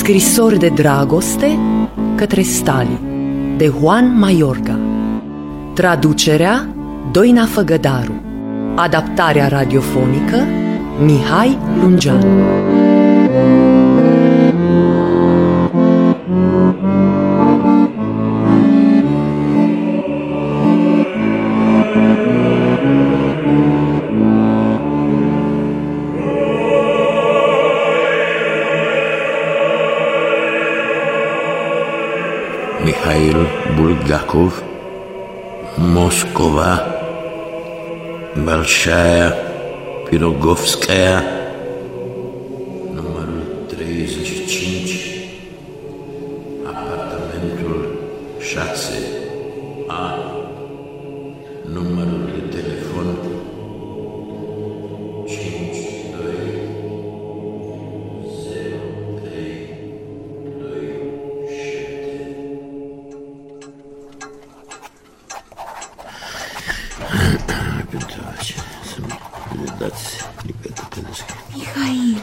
Scrisori de dragoste către Stalin, de Juan Mayorga. Traducerea Doina Făgădaru. Adaptarea radiofonică Mihai Lungean. Mikhail Bulgakov, Moscova, Большая Pirogovskaya, numărul 35, apartamentul 6A, numărul de telefon 520327. Mihail.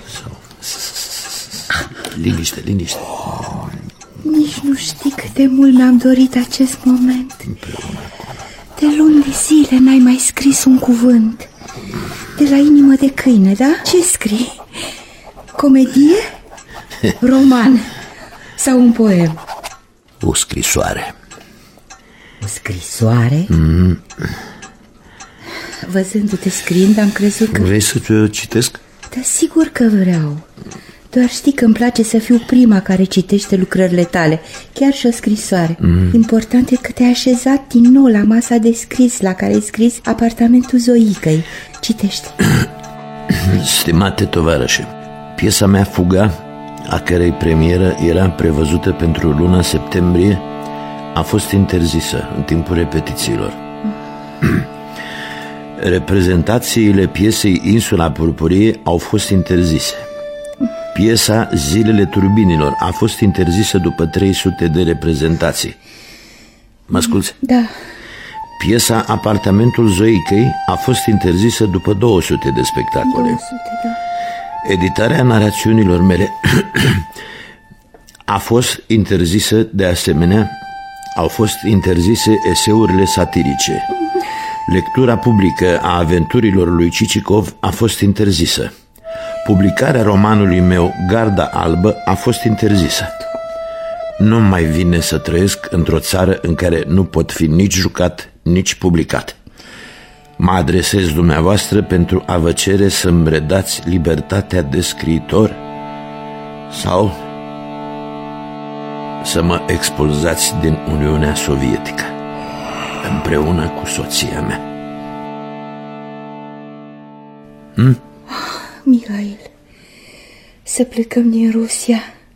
Liniște. Nici nu știi cât de mult mi-am dorit acest moment. De luni de zile n-ai mai scris un cuvânt. De la inimă de câine, da? Ce scrii? Comedie? Roman? Sau un poem? O scrisoare. O scrisoare? Văzându-te scriind, am crezut că... Vrei să te citesc? Da, sigur că vreau. Doar știi că îmi place să fiu prima care citește lucrările tale, chiar și o scrisoare. Important e că te-ai așezat din nou la masa de scris la care ai scris Apartamentul Zoicăi. Citește. Stimate tovarășe, piesa mea Fuga, a cărei premieră era prevăzută pentru luna septembrie, a fost interzisă în timpul repetițiilor. Reprezentațiile piesei Insula Purpurie au fost interzise. Piesa Zilele Turbinilor a fost interzisă după 300 de reprezentații. Mă asculți? Da. Piesa Apartamentul Zoicăi a fost interzisă după 200 de spectacole. 200, da. Editarea narațiunilor mele a fost interzisă de asemenea. Au fost interzise eseurile satirice. Lectura publică a aventurilor lui Cicicov a fost interzisă. Publicarea romanului meu Garda Albă a fost interzisă. Nu mai vine să trăiesc într-o țară în care nu pot fi nici jucat, nici publicat. Mă adresez dumneavoastră pentru a vă cere să-mi redați libertatea de scriitor sau să mă expulzați din Uniunea Sovietică împreună cu soția mea. Mihail, să plecăm din Rusia.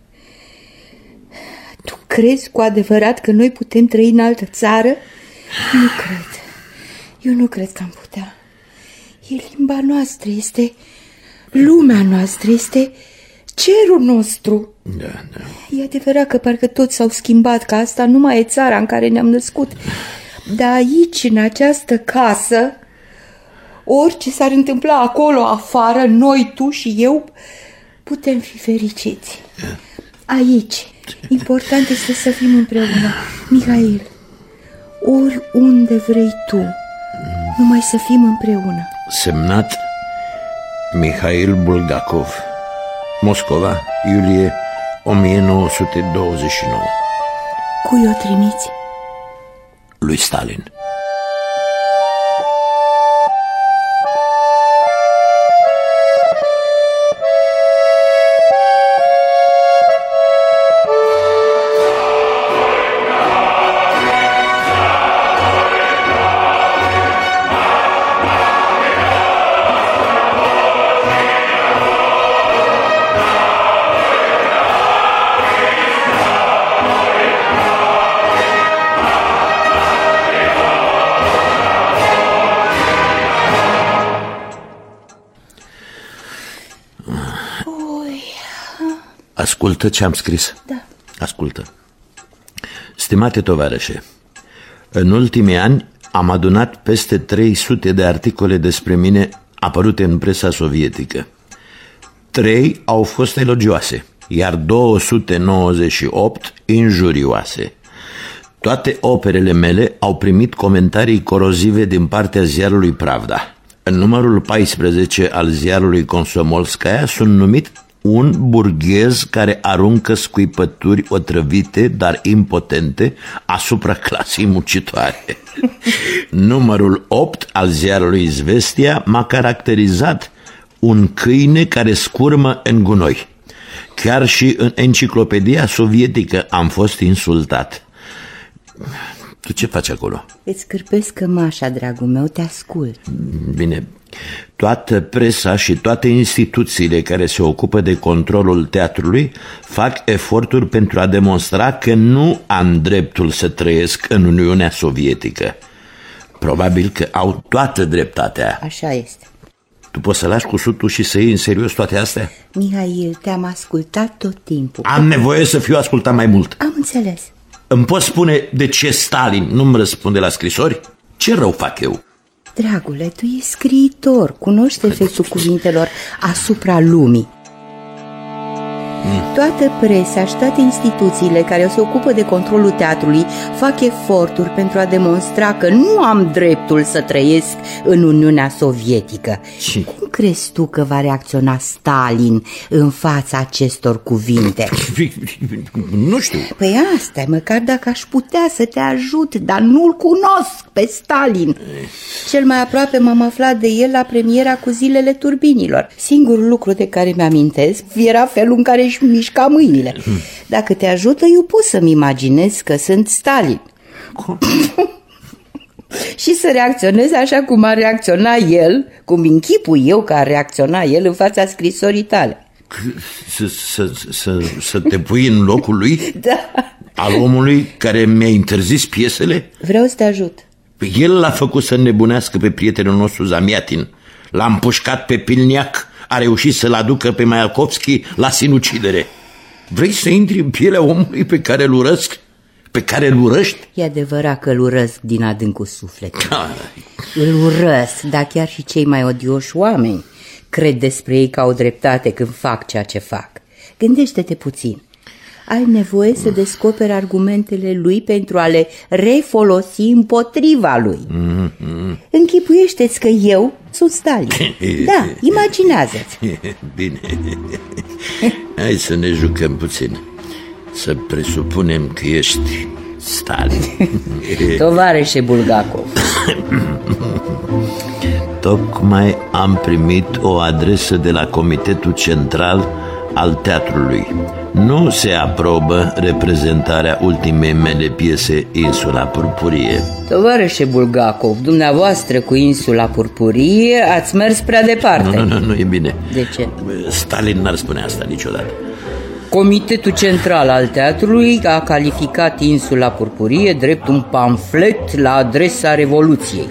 Tu crezi cu adevărat că noi putem trăi în altă țară? Nu cred. Eu nu cred că am putea. E limba noastră, este lumea noastră, este cerul nostru. Da. E adevărat că parcă toți s-au schimbat, că asta nu mai e țara în care ne-am născut. Dar aici, în această casă, orice s-ar întâmpla acolo afară, noi, tu și eu, putem fi fericiți. Aici. Important este să fim împreună. Mihail, oriunde vrei tu, numai să fim împreună. Semnat Mikhail Bulgakov, Moscova, iulie 1929. Cui o trimiți? Lui Stalin. Ascultă ce am scris. Da. Ascultă. Stimate tovarășe, în ultimii ani am adunat peste 300 de articole despre mine apărute în presa sovietică. 3 au fost elogioase, iar 298 injurioase. Toate operele mele au primit comentarii corozive din partea ziarului Pravda. În numărul 14 al ziarului Komsomolskaya sunt numit un burghez care aruncă scuipături otrăvite, dar impotente, asupra clasei muncitoare. Numărul 8 al ziarului Izvestia m-a caracterizat un câine care scurmă în gunoi. Chiar și în enciclopedia sovietică am fost insultat. Tu ce faci acolo? Îți scârpesc cămașa, dragul meu, te ascult. Bine, toată presa și toate instituțiile care se ocupă de controlul teatrului fac eforturi pentru a demonstra că nu am dreptul să trăiesc în Uniunea Sovietică. Probabil că au toată dreptatea. Așa este. Tu poți să lași cu sutul și să iei în serios toate astea? Mihail, te-am ascultat tot timpul. Am nevoie să fiu ascultat mai mult. Am înțeles. Îmi poți spune de ce Stalin nu-mi răspunde la scrisori? Ce rău fac eu? Dragule, tu ești scriitor, cunoști efectul cuvintelor asupra lumii. Toată presa și toate instituțiile care se ocupă de controlul teatrului fac eforturi pentru a demonstra că nu am dreptul să trăiesc în Uniunea Sovietică. Cum crezi tu că va reacționa Stalin în fața acestor cuvinte? Nu știu. Păi asta e, măcar dacă aș putea să te ajut, dar nu-l cunosc pe Stalin. Cel mai aproape m-am aflat de el la premiera cu Zilele Turbinilor. Singurul lucru de care mi-amintesc era felul în care își mișca mâinile. Dacă te ajută, eu pot să-mi imaginez că sunt Stalin. Și să reacționez așa cum ar reacționa el, cum închipui eu că ar reacționa el în fața scrisorii tale. Să te pui în locul lui? Da. Al omului care mi-a interzis piesele? Vreau să te ajut. El l-a făcut să nebunească pe prietenul nostru Zamiatin. L-a împușcat pe Pilniac. A reușit să-l aducă pe Maiakovski la sinucidere. Vrei să intri în pielea omului pe care îl urăsc? Pe care îl urăști? E adevărat că îl urăsc din adâncul sufletului. Îl urăsc, dar chiar și cei mai odioși oameni cred despre ei că au dreptate când fac ceea ce fac. Gândește-te puțin. Ai nevoie să descoperi argumentele lui pentru a le refolosi împotriva lui. Închipuiește-ți că eu sunt Stalin. Da, imaginează-ți. Bine. Hai să ne jucăm puțin. Să presupunem că ești Stalin. Tovarășe Bulgakov. Tocmai am primit o adresă de la Comitetul Central al Teatrului. Nu se aprobă reprezentarea ultimei mele piese, Insula Purpurie. Tovarășe Bulgakov, dumneavoastră cu Insula Purpurie ați mers prea departe. Nu e bine. De ce? Stalin n-ar spune asta niciodată. Comitetul Central al Teatrului a calificat Insula Purpurie drept un pamflet la adresa Revoluției.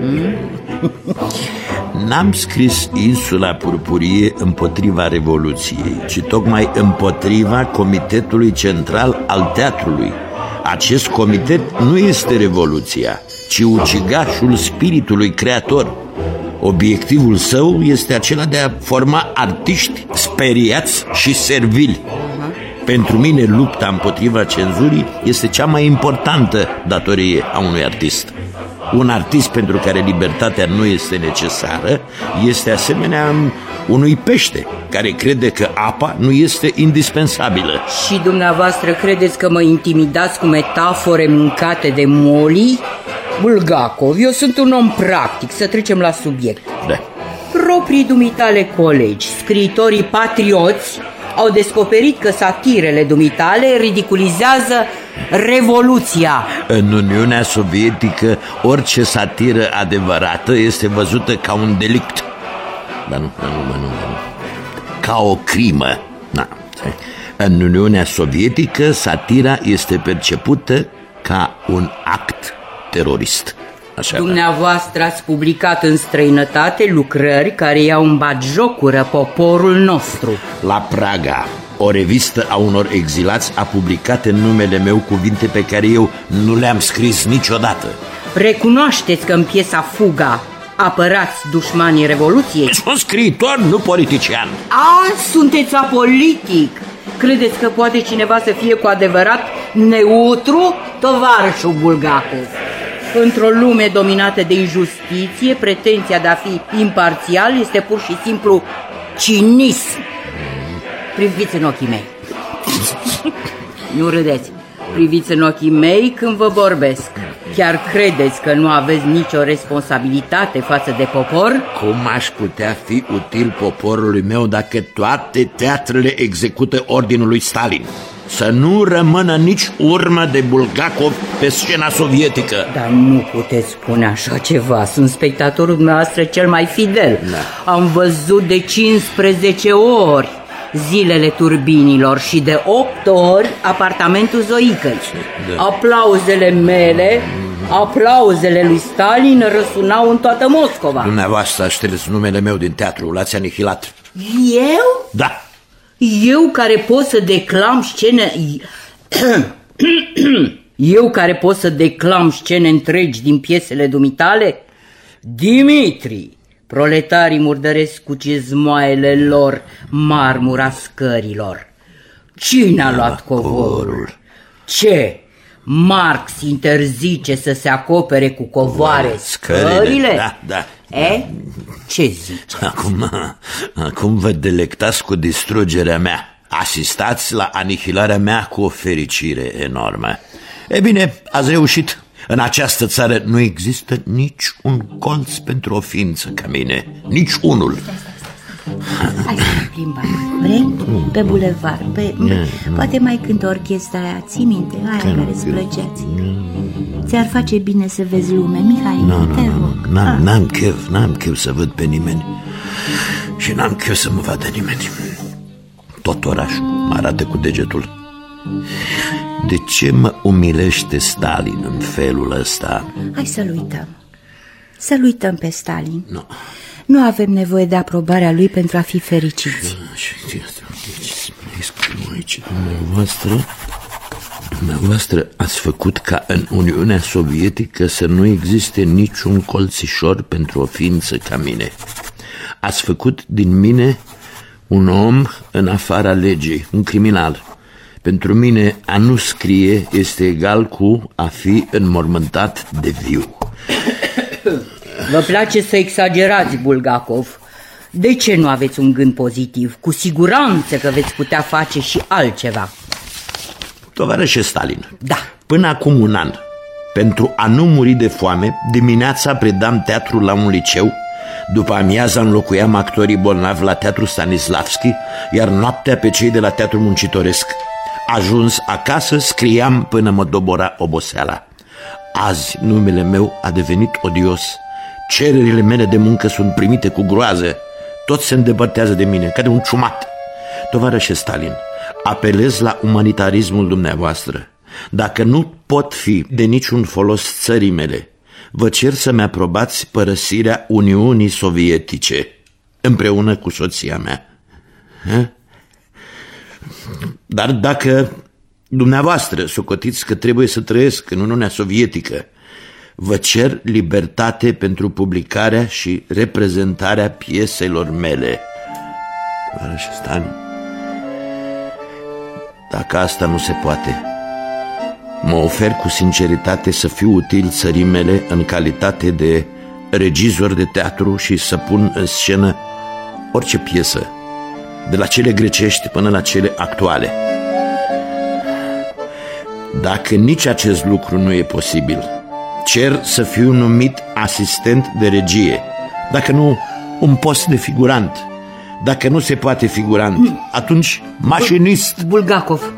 N-am scris Insula Purpurie împotriva Revoluției, ci tocmai împotriva Comitetului Central al Teatrului. Acest comitet nu este Revoluția, ci ucigașul spiritului creator. Obiectivul său este acela de a forma artiști speriați și servili. Pentru mine, lupta împotriva cenzurii este cea mai importantă datorie a unui artist. Un artist pentru care libertatea nu este necesară este asemenea unui pește care crede că apa nu este indispensabilă. Și dumneavoastră credeți că mă intimidați cu metafore mâncate de molii? Bulgakov, eu sunt un om practic, să trecem la subiect. Da. Proprii dumitale colegi, scriitorii patrioți, au descoperit că satirele dumitale ridiculizează Revoluția. În Uniunea Sovietică, orice satiră adevărată este văzută ca un delict. Nu. Ca o crimă. În Uniunea Sovietică, satira este percepută ca un act terorist. Așa. Dumneavoastră ați publicat în străinătate lucrări care i-au îmbatjocură poporul nostru. La Praga, o revistă a unor exilați a publicat în numele meu cuvinte pe care eu nu le-am scris niciodată. Recunoașteți că în piesa Fuga apărați dușmanii Revoluției? Sunt scriitor, nu politician. Sunteți apolitic. Credeți că poate cineva să fie cu adevărat neutru, tovarășul Bulgakov? Într-o lume dominată de injustiție, pretenția de a fi imparțial este pur și simplu cinism. Priviți în ochii mei. Nu râdeți. Priviți în ochii mei când vă vorbesc. Chiar credeți că nu aveți nicio responsabilitate față de popor? Cum aș putea fi util poporului meu dacă toate teatrele execută ordinul lui Stalin? Să nu rămână nici urmă de Bulgakov pe scena sovietică. Dar nu puteți spune așa ceva. Sunt spectatorul dumneavoastră cel mai fidel. Da. Am văzut de 15 ori Zilele turbinilor și de 8 ori Apartamentul Zoicăi. Da. Aplauzele mele, aplauzele lui Stalin răsunau în toată Moscova. Dumneavoastră a șters numele meu din teatru, l-ați anihilat. Eu? Da. Eu care pot să declam scene... Eu care pot să declam scene întregi din piesele dumitale? Dimitri, proletarii murdăresc cu cizmoaiele lor marmura scărilor. Cine a luat covorul? Ce? Marx interzice să se acopere cu covoare scările? Da, da. Ce zici? Acum vă delectați cu distrugerea mea. Asistați la anihilarea mea cu o fericire enormă. E bine, ați reușit. În această țară nu există nici un colț pentru o ființă ca mine. Nici unul. Hai să ne plimbăm, vrei? Pe bulevard, poate mai cânt orchestra aia, ții minte, aia care îți plăcea ție. Ți-ar face bine să vezi lume, Mihai, te rog. N-am chef să văd pe nimeni. Și n-am chef să mă vadă nimeni. Tot orașul mă arată cu degetul. De ce mă umilește Stalin în felul ăsta? Hai să-l uităm. Să-l uităm pe Stalin. Nu avem nevoie de aprobarea lui pentru a fi fericiți. Scriu aici, dumneavoastră ați făcut ca în Uniunea Sovietică să nu existe niciun colțișor pentru o ființă ca mine. Ați făcut din mine un om în afara legii, un criminal. Pentru mine a nu scrie este egal cu a fi înmormântat de viu. Vă place să exagerați, Bulgakov. De ce nu aveți un gând pozitiv? Cu siguranță că veți putea face și altceva. Tovarășe Stalin, da. Până acum un an, pentru a nu muri de foame, dimineața predam teatru la un liceu, după amiaza înlocuiam actorii bolnavi la Teatru Stanislavski, iar noaptea pe cei de la Teatru Muncitoresc. Ajuns acasă, scriam până mă dobora oboseala. Azi numele meu a devenit odios. Cererile mele de muncă sunt primite cu groază. Toți se îndepărtează de mine, ca de un ciumat. Tovarășe Stalin, apelez la umanitarismul dumneavoastră. Dacă nu pot fi de niciun folos țării mele, vă cer să-mi aprobați părăsirea Uniunii Sovietice, împreună cu soția mea. Dar dacă dumneavoastră socotiți că trebuie să trăiesc în Uniunea Sovietică, vă cer libertate pentru publicarea și reprezentarea pieselor mele. Tovarășe Stalin, dacă asta nu se poate, mă ofer cu sinceritate să fiu util țării mele în calitate de regizor de teatru și să pun în scenă orice piesă, de la cele grecești până la cele actuale. Dacă nici acest lucru nu e posibil, cer să fiu numit asistent de regie, dacă nu, un post de figurant. Dacă nu se poate figurant, atunci mașinist. Bulgakov,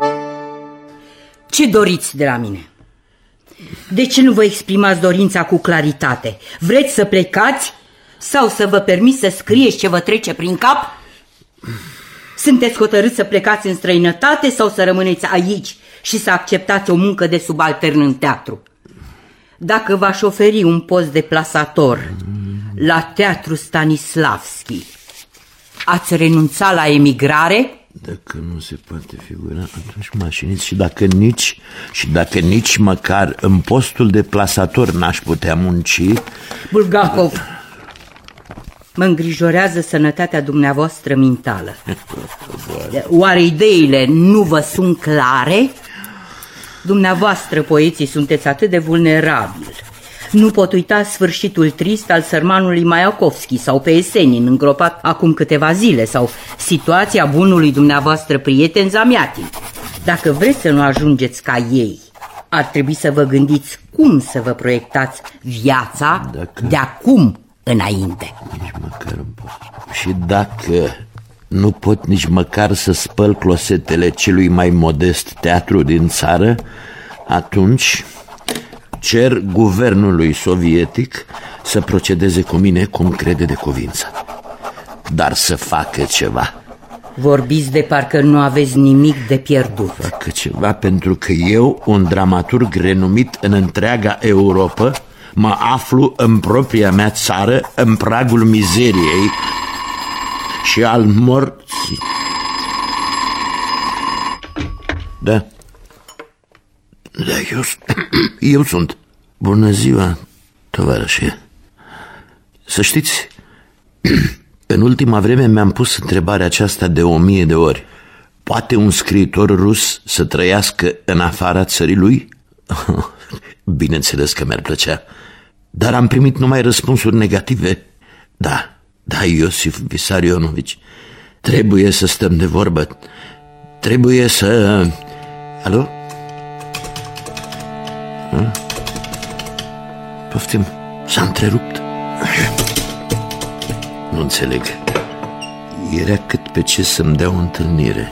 ce doriți de la mine? De ce nu vă exprimați dorința cu claritate? Vreți să plecați sau să vă permiți să scrieți ce vă trece prin cap? Sunteți hotărâți să plecați în străinătate sau să rămâneți aici și să acceptați o muncă de subaltern în teatru? Dacă v-aș oferi un post de plasator la Teatru Stanislavski, ați renunțat la emigrare? Dacă nu se poate figura, atunci mașinist. Și dacă nici măcar în postul de plasator n-aș putea munci. Bulgakov, Mă îngrijorează sănătatea dumneavoastră mentală. Oare ideile nu vă sunt clare? Dumneavoastră, poeții, sunteți atât de vulnerabili. Nu pot uita sfârșitul trist al sărmanului Maiakovski sau pe Esenin, îngropat acum câteva zile, sau situația bunului dumneavoastră prieten Zamiatin. Dacă vreți să nu ajungeți ca ei, ar trebui să vă gândiți cum să vă proiectați viața de acum înainte. Nici măcar și dacă nu pot nici măcar să spăl closetele celui mai modest teatru din țară, atunci cer guvernului sovietic să procedeze cu mine cum crede de cuvință, dar să facă ceva. Vorbiți de parcă nu aveți nimic de pierdut. Facă ceva, pentru că eu, un dramaturg renumit în întreaga Europa, mă aflu în propria mea țară, în pragul mizeriei și al morții. Da, eu sunt. Bună ziua, tovarășe. Să știți, în ultima vreme mi-am pus întrebarea aceasta de 1000 de ori. Poate un scriitor rus să trăiască în afara țării lui? Bineînțeles că mi-ar plăcea, dar am primit numai răspunsuri negative. Da, Iosif Vissarionovici, trebuie să stăm de vorbă. Trebuie să... Alo? Poftim, s-a întrerupt. Nu înțeleg. Era cât pe ce să-mi dea o întâlnire.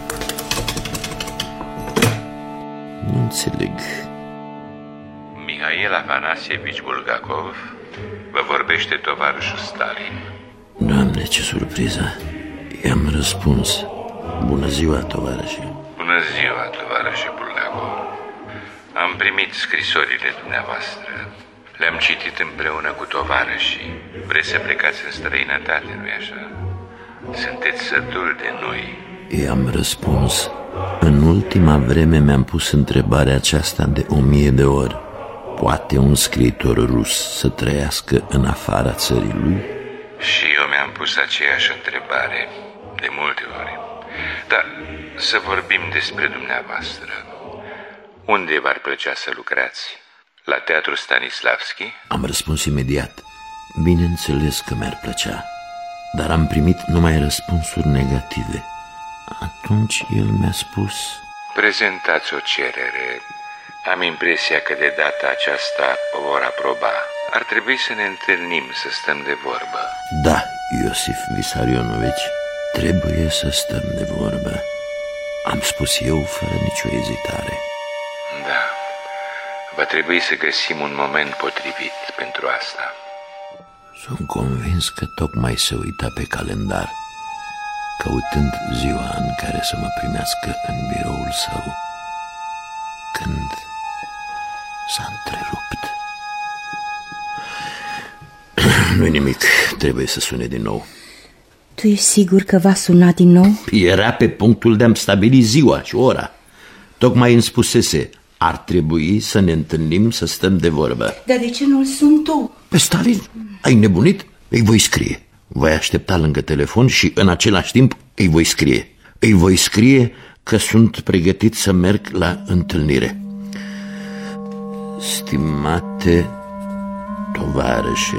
Nu înțeleg. Mihail Afanasievici Bulgakov vă vorbește tovarășul Stalin. Doamne, ce surpriză. I-am răspuns. Bună ziua, tovarășe. Bună ziua, tovarășe Bulgakov. Am primit scrisorile dumneavoastră. Le-am citit împreună cu tovarășii. Vreți să plecați în străinătate, nu-i așa? Sunteți sătuli de noi. I-am răspuns. În ultima vreme mi-am pus întrebarea aceasta de 1000 de ori. Poate un scriitor rus să trăiască în afara țării lui? Și eu mi-am pus aceeași întrebare de multe ori. Dar să vorbim despre dumneavoastră. Unde v-ar plăcea să lucrați? La Teatrul Stanislavski? Am răspuns imediat. Bineînțeles că mi-ar plăcea, dar am primit numai răspunsuri negative. Atunci el mi-a spus: prezentați o cerere. Am impresia că de data aceasta o vor aproba. Ar trebui să ne întâlnim, să stăm de vorbă. Da, Iosif Vissarionovici, trebuie să stăm de vorbă, am spus eu fără nicio ezitare. Da, va trebui să găsim un moment potrivit pentru asta. Sunt convins că tocmai se uita pe calendar, căutând ziua în care să mă primească în biroul său, când s-a întrerupt. Nu-i nimic, trebuie să sune din nou. Tu ești sigur că va suna din nou? Era pe punctul de a-mi stabili ziua și ora. Tocmai îmi spusese: ar trebui să ne întâlnim, să stăm de vorbă. Dar de ce nu-l sun tu? Pe Stalin? Ai nebunit? Îi voi scrie. Voi aștepta lângă telefon și în același timp îi voi scrie. Îi voi scrie că sunt pregătit să merg la întâlnire. Stimate tovarășe,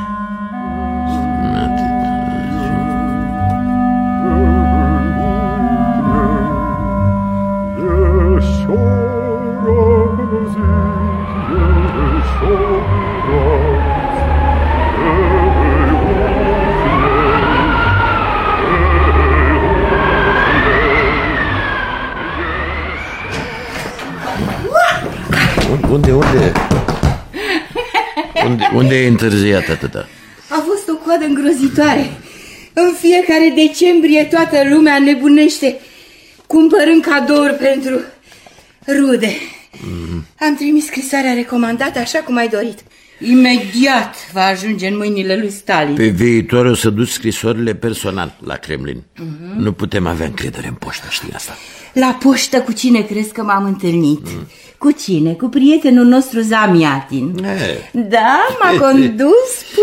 Unde e întârziat atâta? A fost o coadă îngrozitoare. În fiecare decembrie toată lumea nebunește cumpărând cadouri pentru rude. Am trimis scrisoarea recomandată așa cum ai dorit. Imediat va ajunge în mâinile lui Stalin. Pe viitor o să duci scrisorile personal la Kremlin. Nu putem avea încredere în poștă, știi asta? La poștă cu cine crezi că m-am întâlnit? Cu cine? Cu prietenul nostru Zamiatin. Da, m-a condus până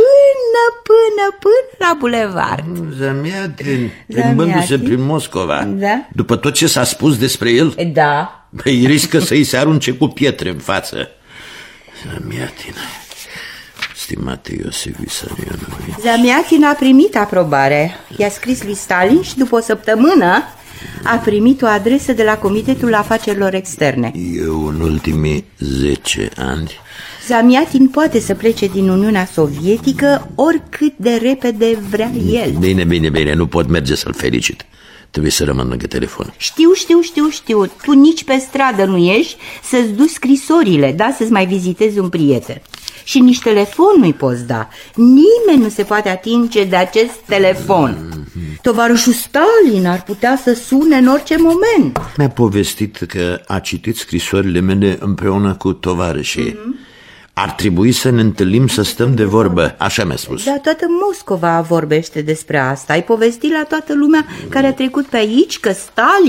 până la bulevard. Zamiatin, plimbându-se prin Moscova. Da. După tot ce s-a spus despre el, Da. îi riscă să-i se arunce cu pietre în față. Zamiatin, stimate Iosif Vissarionovici. Zamiatin a primit aprobare. I-a scris lui Stalin și după o săptămână a primit o adresă de la Comitetul Afacerilor Externe. Eu în ultimii 10 ani... Zamiatin poate să plece din Uniunea Sovietică oricât de repede vrea el. Bine, nu pot merge să-l felicit. Trebuie să rămân lângă telefon. Știu. Tu nici pe stradă nu ieși să-ți duci scrisorile, da? Să-ți mai vizitezi un prieten. Și nici telefon nu-i poți da. Nimeni nu se poate atinge de acest telefon. Tovarășul Stalin ar putea să sune în orice moment. Mi-a povestit că a citit scrisorile mele împreună cu tovarășii. Ar trebui să ne întâlnim să stăm de vorbă, așa mi-a spus. Da, toată Moscova vorbește despre asta. Ai povestit la toată lumea care a trecut pe aici că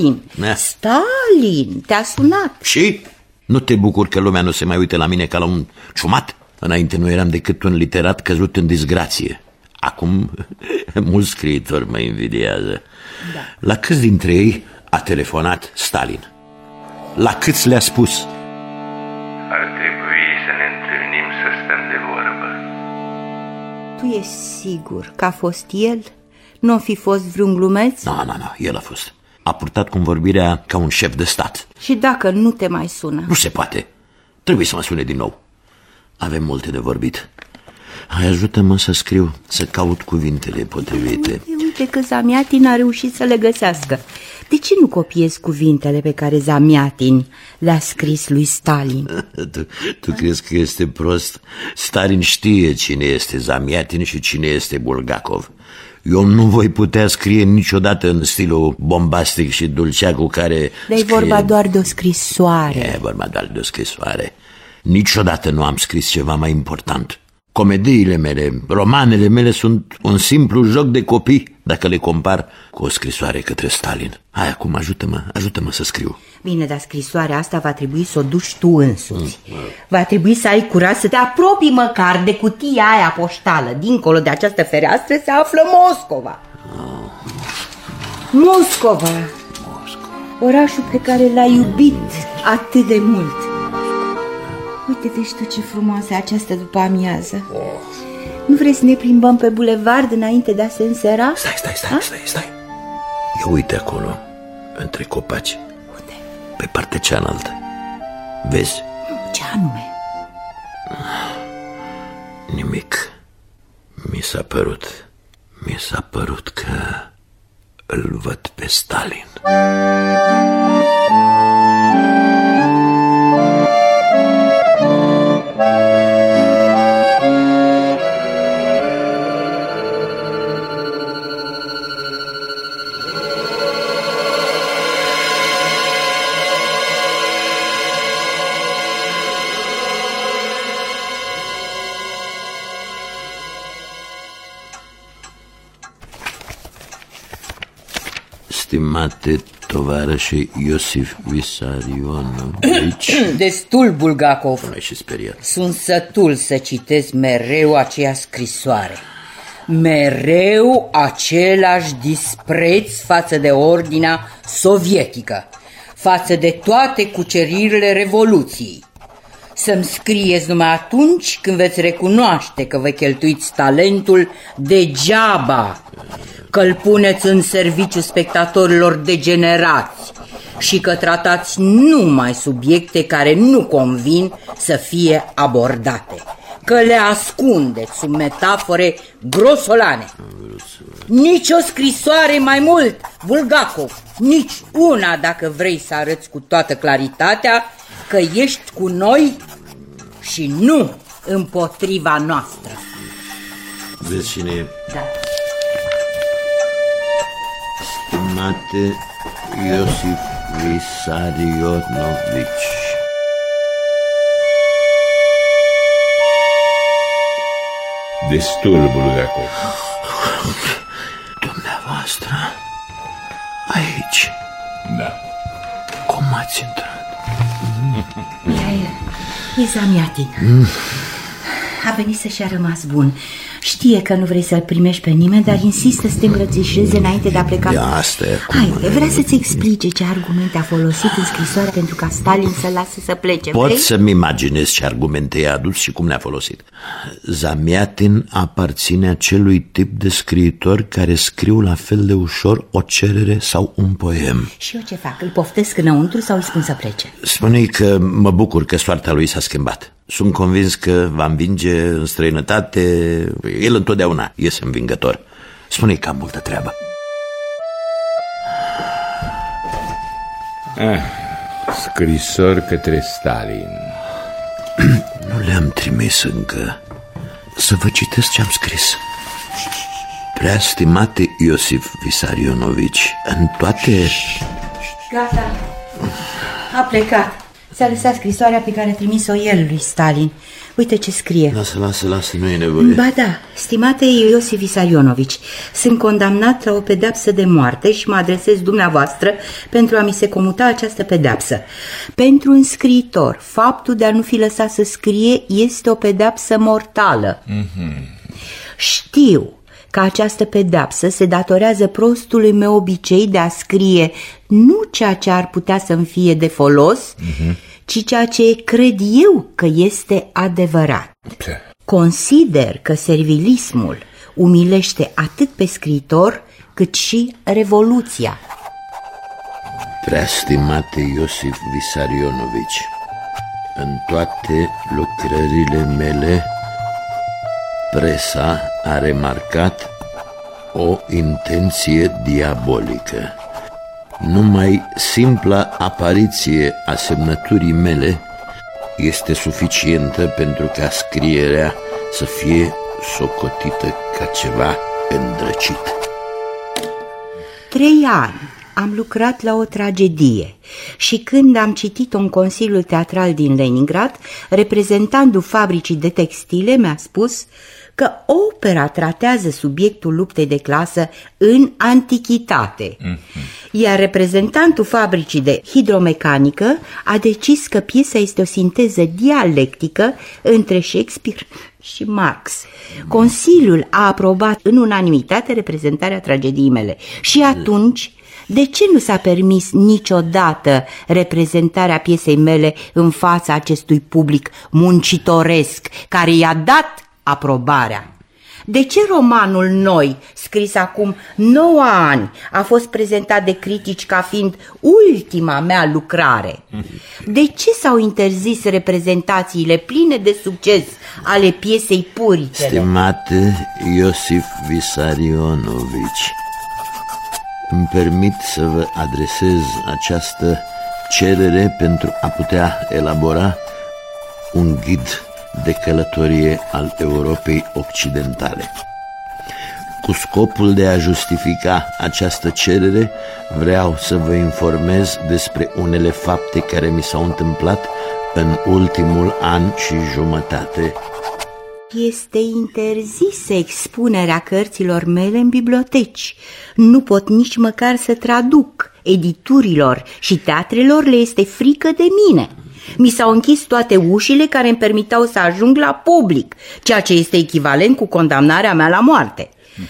Stalin te-a sunat. Și? Nu te bucur că lumea nu se mai uită la mine ca la un ciumat? Înainte nu eram decât un literat căzut în disgrație. Acum mulți scriitori mă invidiază. Da. La câți dintre ei a telefonat Stalin? La câți le-a spus? Ar trebui să ne întâlnim să stăm de vorbă. Tu ești sigur că a fost el? Nu a fi fost vreun glumeț? Nu, el a fost. A purtat convorbirea ca un șef de stat. Și dacă nu te mai sună? Nu se poate. Trebuie să mă sune din nou. Avem multe de vorbit. Hai, ajută-mă să scriu, să caut cuvintele potrivite. Uite că Zamiatin a reușit să le găsească. De ce nu copiezi cuvintele pe care Zamiatin le-a scris lui Stalin? Tu crezi că este prost? Stalin știe cine este Zamiatin și cine este Bulgakov. Eu nu voi putea scrie niciodată în stilul bombastic și dulcea cu care... Dar e vorba doar de o scrisoare. E vorba doar de o scrisoare. Niciodată nu am scris ceva mai important. Comediile mele, romanele mele sunt un simplu joc de copii dacă le compar cu o scrisoare către Stalin. Hai, acum ajută-mă să scriu. Bine, dar scrisoarea asta va trebui să o duci tu însuți. Va trebui să ai curaj să te apropii măcar de cutia aia poștală. Dincolo de această fereastră se află Moscova. Moscova. Orașul pe care l-ai iubit atât de mult. Uite, vezi tu ce frumoasă e această după amiază. Nu vrei să ne plimbăm pe bulevard înainte de a se însera? Stai. Ia uite acolo, între copaci. Unde? Pe partea cealaltă. Vezi? Ce anume? Nimic. Mi s-a părut că îl văd pe Stalin. Stimate tovarășe Iosif Vissarionovici. Destul, Bulgakov. Nu ai și speriat. Sunt sătul să citesc mereu aceea scrisoare. Mereu același dispreț față de ordinea sovietică, față de toate cuceririle Revoluției. Să-mi scrieți numai atunci când veți recunoaște că vă cheltuiți talentul degeaba, că îl puneți în serviciu spectatorilor degenerați și că tratați numai subiecte care nu convin să fie abordate, că le ascundeți sub metafore grosolane. Nici o scrisoare mai mult, Bulgakov, nici una, dacă vrei să arăți cu toată claritatea că ești cu noi și nu împotriva noastră. Vezi cine e? Da. Stimate Iosif Vissarionovici. Destul, Bulgakov. Dumneavoastră, aici. Da. Cum ați intrat? E Zamiatin. A venit să-și a rămas bun. Știe că nu vrei să-l primești pe nimeni, dar insistă să te îmbrățișeze înainte de a pleca. Asta e acum. Hai, vrea să-ți explice ce argumente a folosit în scrisoarea pentru ca Stalin să lase să plece. Pot să-mi imaginez ce argumente i-a adus și cum le-a folosit. Zamiatin aparține acelui tip de scriitori care scriu la fel de ușor o cerere sau un poem. Și eu ce fac? Îl poftesc înăuntru sau îi spun să plece? Spune-i că mă bucur că soarta lui s-a schimbat. Sunt convins că va învinge în străinătate. El întotdeauna iese învingător. Spune-i că am multă treabă. Scrisori către Stalin. Nu le-am trimis încă. Să vă citesc ce am scris. Prea stimate Iosif Visarionovici, în toate... Gata, a plecat. Ți-a lăsat scrisoarea pe care a trimis-o el lui Stalin. Uite ce scrie. Lasă, nu e nevoie. Ba da, stimate Iosif Visarionovici, sunt condamnat la o pedeapsă de moarte și mă adresez dumneavoastră pentru a mi se comuta această pedeapsă. Pentru un scriitor, faptul de a nu fi lăsat să scrie este o pedeapsă mortală. Știu că această pedeapsă se datorează prostului meu obicei de a scrie nu ceea ce ar putea să-mi fie de folos, ci ceea ce cred eu că este adevărat. Consider că servilismul umilește atât pe scriitor cât și revoluția. Prea stimate Iosif Visarionovici, în toate lucrările mele presa a remarcat o intenție diabolică. Numai simpla apariție a semnăturii mele este suficientă pentru ca scrierea să fie socotită ca ceva îndrăcit. 3 ani am lucrat la o tragedie și când am citit-o în Consiliul Teatral din Leningrad, reprezentantul fabricii de textile mi-a spus că opera tratează subiectul luptei de clasă în antichitate. Iar reprezentantul fabricii de hidromecanică a decis că piesa este o sinteză dialectică între Shakespeare și Marx. Consiliul a aprobat în unanimitate reprezentarea tragediei mele. Și atunci, de ce nu s-a permis niciodată reprezentarea piesei mele în fața acestui public muncitoresc care i-a dat aprobarea? De ce romanul Noi, scris acum 9 ani, a fost prezentat de critici ca fiind ultima mea lucrare? De ce s-au interzis reprezentațiile pline de succes ale piesei Puritele? Stimate Iosif Visarionovici, îmi permit să vă adresez această cerere pentru a putea elabora un ghid de călătorie al Europei Occidentale. Cu scopul de a justifica această cerere, vreau să vă informez despre unele fapte care mi s-au întâmplat în ultimul an și jumătate. Este interzisă expunerea cărților mele în biblioteci. Nu pot nici măcar să traduc. Editurilor și teatrelor le este frică de mine. Mi s-au închis toate ușile care îmi permiteau să ajung la public, ceea ce este echivalent cu condamnarea mea la moarte.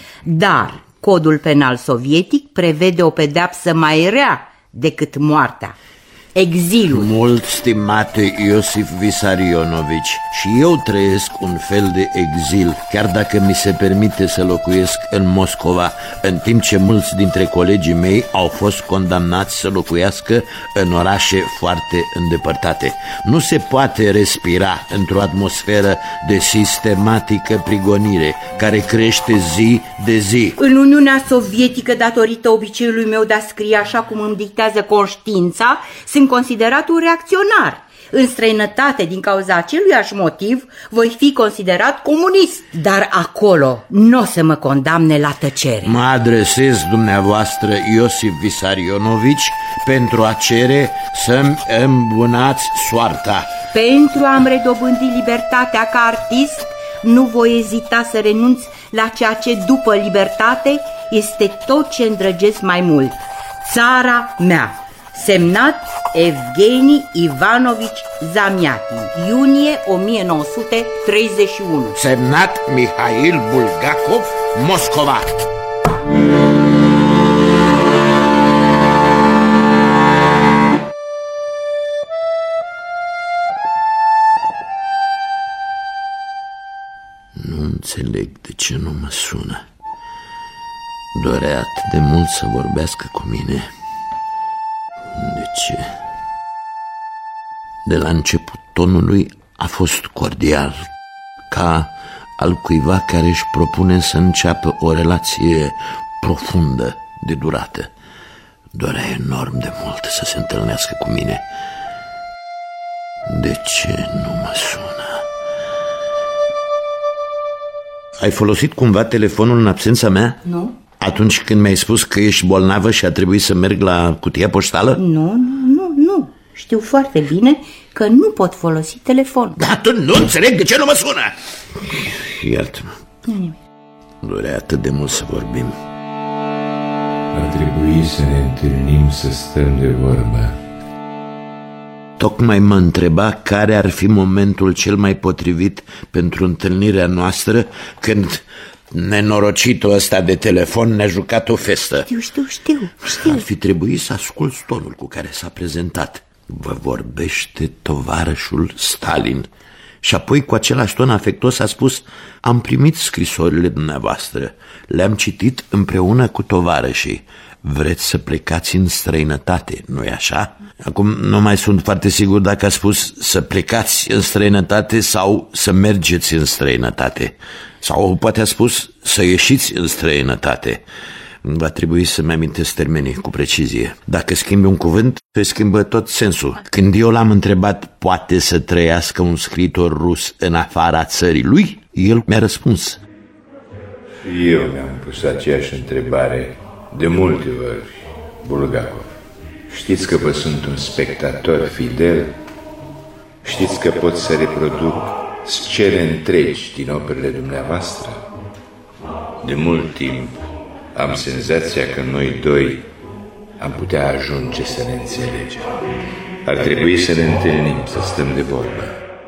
Dar codul penal sovietic prevede o pedeapsă mai rea decât moartea: exilul. Mult stimate Iosif Visarionovici, și eu trăiesc un fel de exil, chiar dacă mi se permite să locuiesc în Moscova, în timp ce mulți dintre colegii mei au fost condamnați să locuiască în orașe foarte îndepărtate. Nu se poate respira într-o atmosferă de sistematică prigonire care crește zi de zi. În Uniunea Sovietică, datorită obiceiului meu de a scrie așa cum îmi dictează conștiința, sunt considerat un reacționar. În străinătate, din cauza aceluiași motiv, voi fi considerat comunist. Dar acolo nu o să mă condamne la tăcere. Mă adresez dumneavoastră, Iosif Visarionovici, pentru a cere să-mi îmbunați soarta. Pentru a-mi redobândi libertatea ca artist, nu voi ezita să renunț la ceea ce, după libertate, este tot ce îndrăgesc mai mult: țara mea. Semnat Evgeni Ivanovici Zamiatin, iunie 1931. Semnat Mihail Bulgakov, Moscova. Nu înțeleg de ce nu mă sună. Dorea atât de mult să vorbească cu mine. De ce? De la început tonul lui a fost cordial, ca al cuiva care își propune să înceapă o relație profundă de durată. Dorea enorm de mult să se întâlnească cu mine. De ce nu mă sună? Ai folosit cumva telefonul în absența mea? Nu. Atunci când mi-ai spus că ești bolnavă și a trebuit să merg la cutia poștală? Nu. Știu foarte bine că nu pot folosi telefonul. Atunci nu înțeleg de ce nu mă sună. Iartă-mă. Dorea atât de mult să vorbim. Ar trebui să ne întâlnim, să stăm de vorbă. Tocmai mă întreba care ar fi momentul cel mai potrivit pentru întâlnirea noastră, când nenorocitul ăsta de telefon ne-a jucat o festă. Știu. Ar fi trebuit să asculți tonul cu care s-a prezentat. Vă vorbește tovarășul Stalin. Și apoi cu același ton afectuos a spus: am primit scrisorile dumneavoastră, le-am citit împreună cu tovarășii. Vreți să plecați în străinătate, nu-i așa? Acum nu mai sunt foarte sigur dacă a spus să plecați în străinătate sau să mergeți în străinătate. Sau poate a spus să ieșiți în străinătate. Va trebui să-mi amintesc termenii cu precizie. Dacă schimbi un cuvânt, se schimbă tot sensul. Când eu l-am întrebat: poate să trăiască un scriitor rus în afara țării lui? El mi-a răspuns. Și eu mi-am pus aceeași întrebare de multe ori, Bulgakov. Știți că vă sunt un spectator fidel? Știți că pot să reproduc scene întregi din operele dumneavoastră? De mult timp am senzația că noi doi am putea ajunge să ne înțelegem. Ar trebui să ne întâlnim, să stăm de vorbă.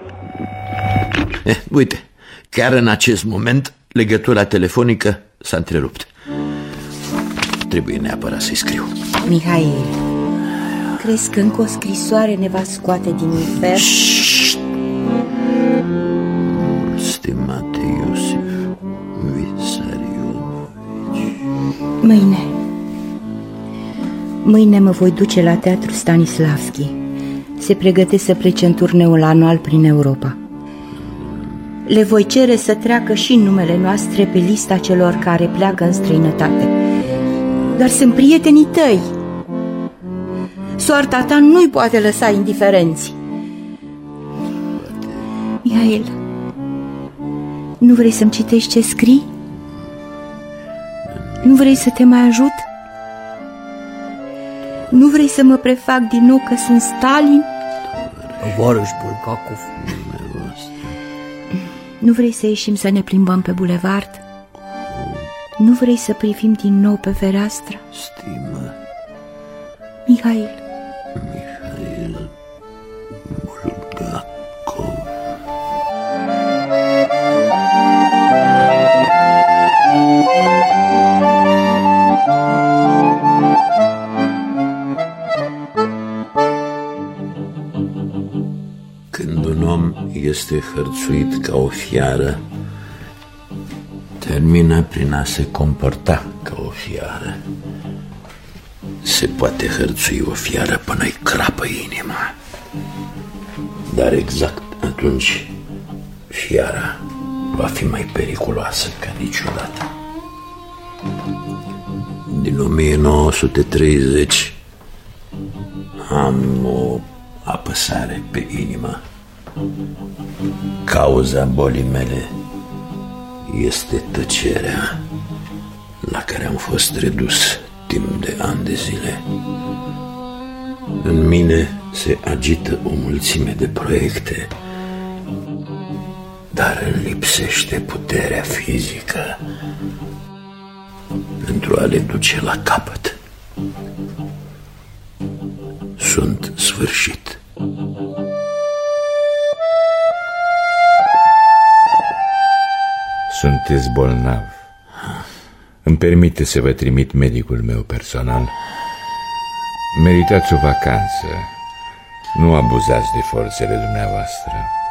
Uite, chiar în acest moment legătura telefonică s-a întrerupt. Trebuie neapărat să-i scriu. Mihail, crezi că încă o scrisoare ne va scoate din infern? Stimate Iosif Vissarionovici, Mâine mă voi duce la Teatrul Stanislavski. Se pregătesc să plece în turneul anual prin Europa. Le voi cere să treacă și numele noastre pe lista celor care pleacă în străinătate. Dar sunt prietenii tăi. Soarta ta nu-i poate lăsa indiferenți. Mihail, nu vrei să-mi citești ce scrii? Nu vrei să te mai ajut? Nu vrei să mă prefac din nou că sunt Stalin? Tovarăș Bulgakov. Nu vrei să ieșim să ne plimbăm pe bulevard? Nu vrei să privim din nou pe fereastră? Stimă Mihail, Bulgakov. Când un om este hărțuit ca o fiară, termină prin a se comporta ca o fiară. Se poate hărțui o fiară până-i crapă inima, dar exact atunci fiara va fi mai periculoasă ca niciodată. Din 1930 am o apăsare pe inimă. Cauza bolii mele este tăcerea la care am fost redus timp de ani de zile. În mine se agită o mulțime de proiecte, dar îmi lipsește puterea fizică pentru a le duce la capăt. sunt sfârșit. Sunteți bolnav. Îmi permite să vă trimit medicul meu personal. Meritați o vacanță. Nu abuzați de forțele dumneavoastră.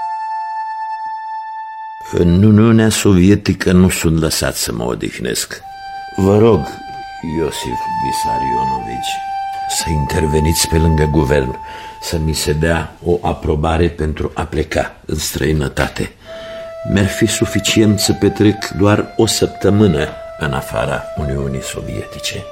În Uniunea Sovietică nu sunt lăsat să mă odihnesc. Vă rog, Iosif Vissarionovici, să interveniți pe lângă guvern, să mi se dea o aprobare pentru a pleca în străinătate. Mi-ar fi suficient să petrec doar o săptămână în afara Uniunii Sovietice.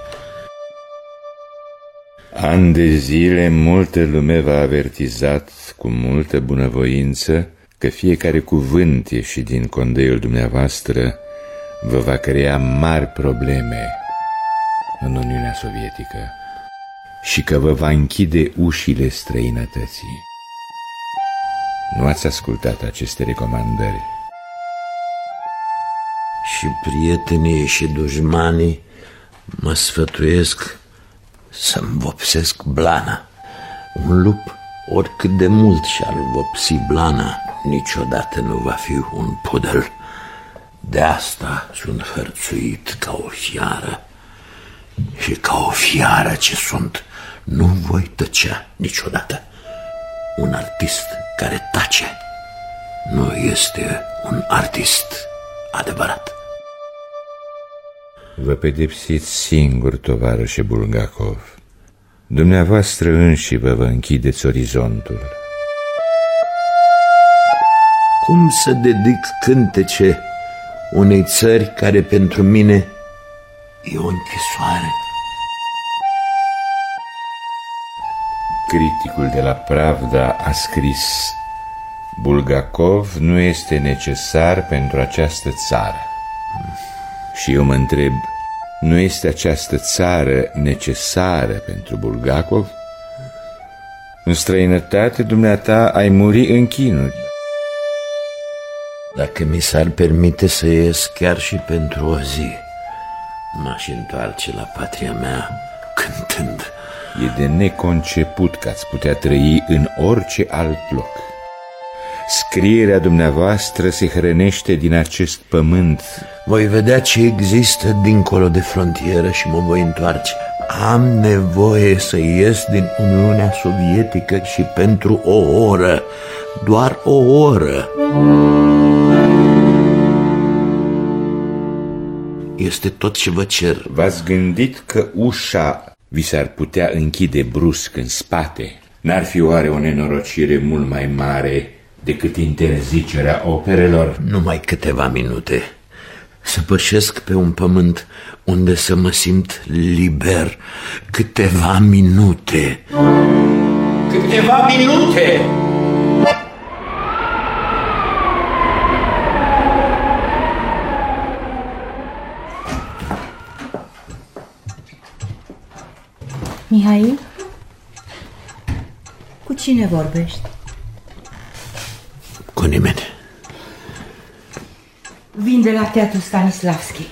Ani de zile multă lume v-a avertizat cu multă bunăvoință că fiecare cuvânt ieșit din condeiul dumneavoastră vă va crea mari probleme în Uniunea Sovietică și că vă va închide ușile străinătății. Nu ați ascultat aceste recomandări. Și prietenii și dușmanii mă sfătuiesc să-mi vopsesc blana. Un lup, oricât de mult și-ar vopsi blana, niciodată nu va fi un pudel. De asta sunt hărțuit ca o fiară. Și ca o fiară ce sunt, nu voi tăcea niciodată. Un artist care tace nu este un artist adevărat. Vă pedepsiți singur, tovarășe Bulgakov. Dumneavoastră înși vă închideți orizontul. Cum să dedic cântece unei țări care pentru mine e o închisoare? Criticul de la Pravda a scris: Bulgakov nu este necesar pentru această țară. Și eu mă întreb, nu este această țară necesară pentru Bulgakov? În străinătate, dumneata, ai muri în chinuri. Dacă mi s-ar permite să ies chiar și pentru o zi, m-aș întoarce la patria mea cântând. E de neconceput că ați putea trăi în orice alt loc. Scrierea dumneavoastră se hrănește din acest pământ. Voi vedea ce există dincolo de frontieră și mă voi întoarce. Am nevoie să ies din Uniunea Sovietică și pentru o oră, doar o oră. Este tot ce vă cer. V-ați gândit că ușa vi s-ar putea închide brusc în spate? N-ar fi oare o nenorocire mult mai mare decât interzicerea operelor? Numai câteva minute. Să pășesc pe un pământ unde să mă simt liber. Câteva minute. Câteva minute! Mihail? Cu cine vorbești? Cu nimeni. Vin de la Teatrul Stanislavski.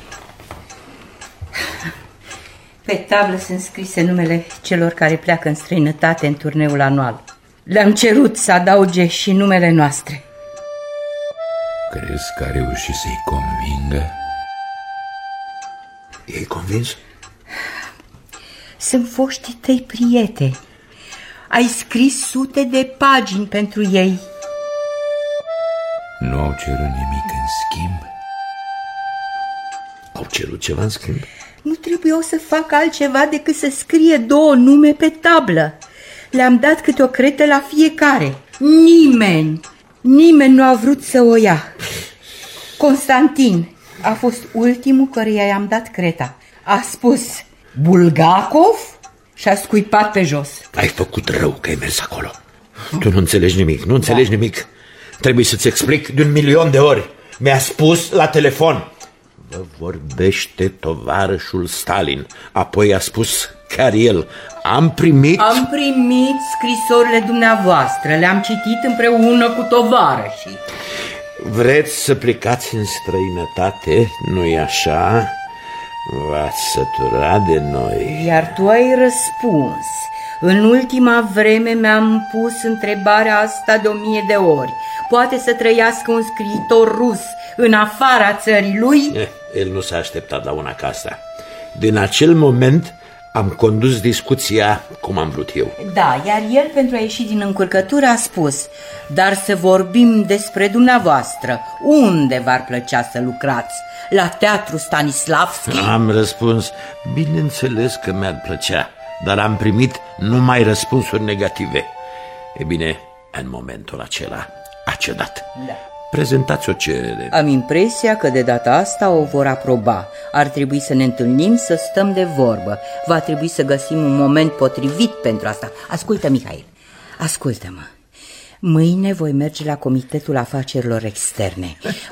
Pe tablă sunt scrise numele celor care pleacă în străinătate în turneul anual. Le-am cerut să adauge și numele noastre. Crezi că a reușit să-i convingă? E convins? Sunt foștii tăi prieteni. Ai scris sute de pagini pentru ei. Nu au cerut nimic în schimb? Au cerut ceva în schimb? Nu trebuiau să fac altceva decât să scrie 2 nume pe tablă. Le-am dat câte o cretă la fiecare. Nimeni nu a vrut să o ia. Constantin a fost ultimul căruia i-am dat creta. A spus Bulgakov și a scuipat pe jos. Ai făcut rău că ai mers acolo. Tu nu înțelegi nimic, nu înțelegi nimic. Trebuie să-ți explic de 1.000.000 de ori. Mi-a spus la telefon: vă vorbește tovarășul Stalin. Apoi a spus chiar el: Am primit scrisorile dumneavoastră. Le-am citit împreună cu tovarășii. Vreți să plecați în străinătate, nu-i așa? V-ați săturat de noi. Iar tu ai răspuns: În ultima vreme mi-am pus întrebarea asta de 1000 de ori. Poate să trăiască un scriitor rus în afara țării lui? El nu s-a așteptat la una ca asta. Din acel moment am condus discuția cum am vrut eu. Da, iar el, pentru a ieși din încurcătură, a spus: dar să vorbim despre dumneavoastră. Unde v-ar plăcea să lucrați? La Teatru Stanislavski? Am răspuns: bineînțeles că mi-ar plăcea, dar am primit numai răspunsuri negative. E bine, în momentul acela a cedat. Da. Prezentați o cerere. Am impresia că de data asta o vor aproba. Ar trebui să ne întâlnim, să stăm de vorbă. Va trebui să găsim un moment potrivit pentru asta. Ascultă, Mihail, ascultă-mă. Mâine voi merge la Comitetul Afacerilor Externe.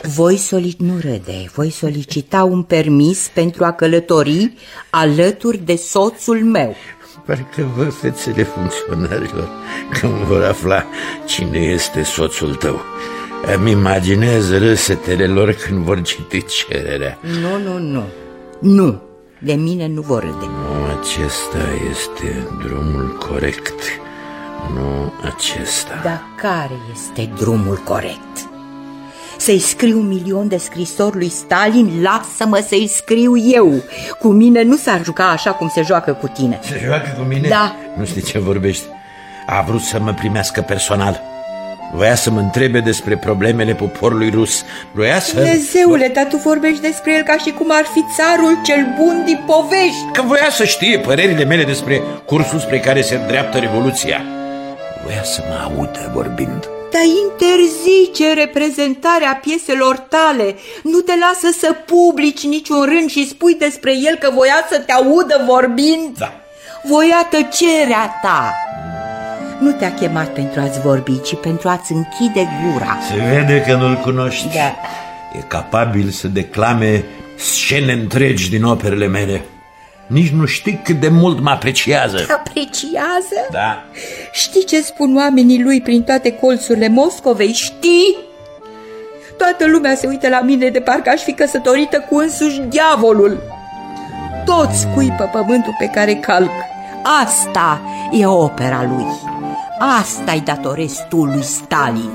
Voi solicita un permis pentru a călători alături de soțul meu. Parcă văd fețele funcționarilor când vor afla cine este soțul tău. Îmi imaginez râsetele lor când vor citi cererea. Nu, de mine nu vor râde. Nu, acesta este drumul corect. Nu acesta. Dar care este drumul corect? Să-i scriu 1.000.000 de scrisori lui Stalin? Lasă-mă să-i scriu eu. Cu mine nu s-ar juca așa cum se joacă cu tine. Se joacă cu mine? Da. Nu știi ce vorbești. A vrut să mă primească personal. Voia să mă întrebe despre problemele poporului rus. Voia să... Dumnezeule, dar tu vorbești despre el ca și cum ar fi țarul cel bun din povești. Că voia să știe părerile mele despre cursul spre care se îndreaptă Revoluția. Voia să mă audă vorbind. Dar interzice reprezentarea pieselor tale. Nu te lasă să publici niciun rând și spui despre el că voia să te audă vorbind? Da. Voia tăcerea ta. Nu te-a chemat pentru a-ți vorbi, ci pentru a-ți închide gura. Se vede că nu-l cunoști. Da. E capabil să declame scene întregi din operele mele. Nici nu știi cât de mult mă apreciază. Apreciază? Da. Știi ce spun oamenii lui prin toate colțurile Moscovei? Știi? Toată lumea se uită la mine de parcă aș fi căsătorită cu însuși diavolul. Toți scuipă pământul pe care calc. Asta e opera lui. Asta-i datorezi tu lui Stalin.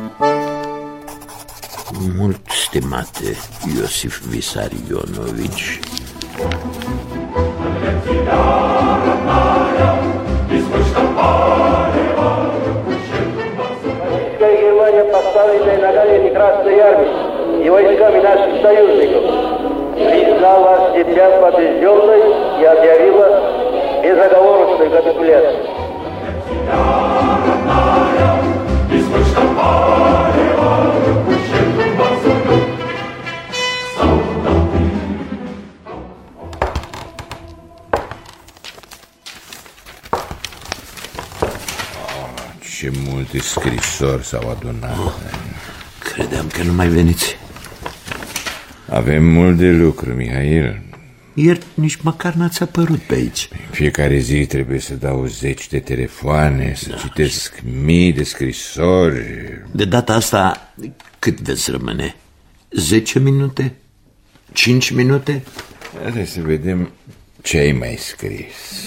Mult stimate Iosif Visarionovici, Германия поставленная ногами Красной Армии и войсками наших союзников признала себя побежденной и объявила безоговорочную капитуляцию. Ce multe scrisori s-au adunat. Credeam că nu mai veniți. Avem mult de lucru, Mihail. Ieri nici măcar n-ați apărut pe aici. În fiecare zi trebuie să dau 10 de telefoane, să citesc mii de scrisori. De data asta, cât veți rămâne? 10 minute? 5 minute? Hai să vedem ce ai mai scris.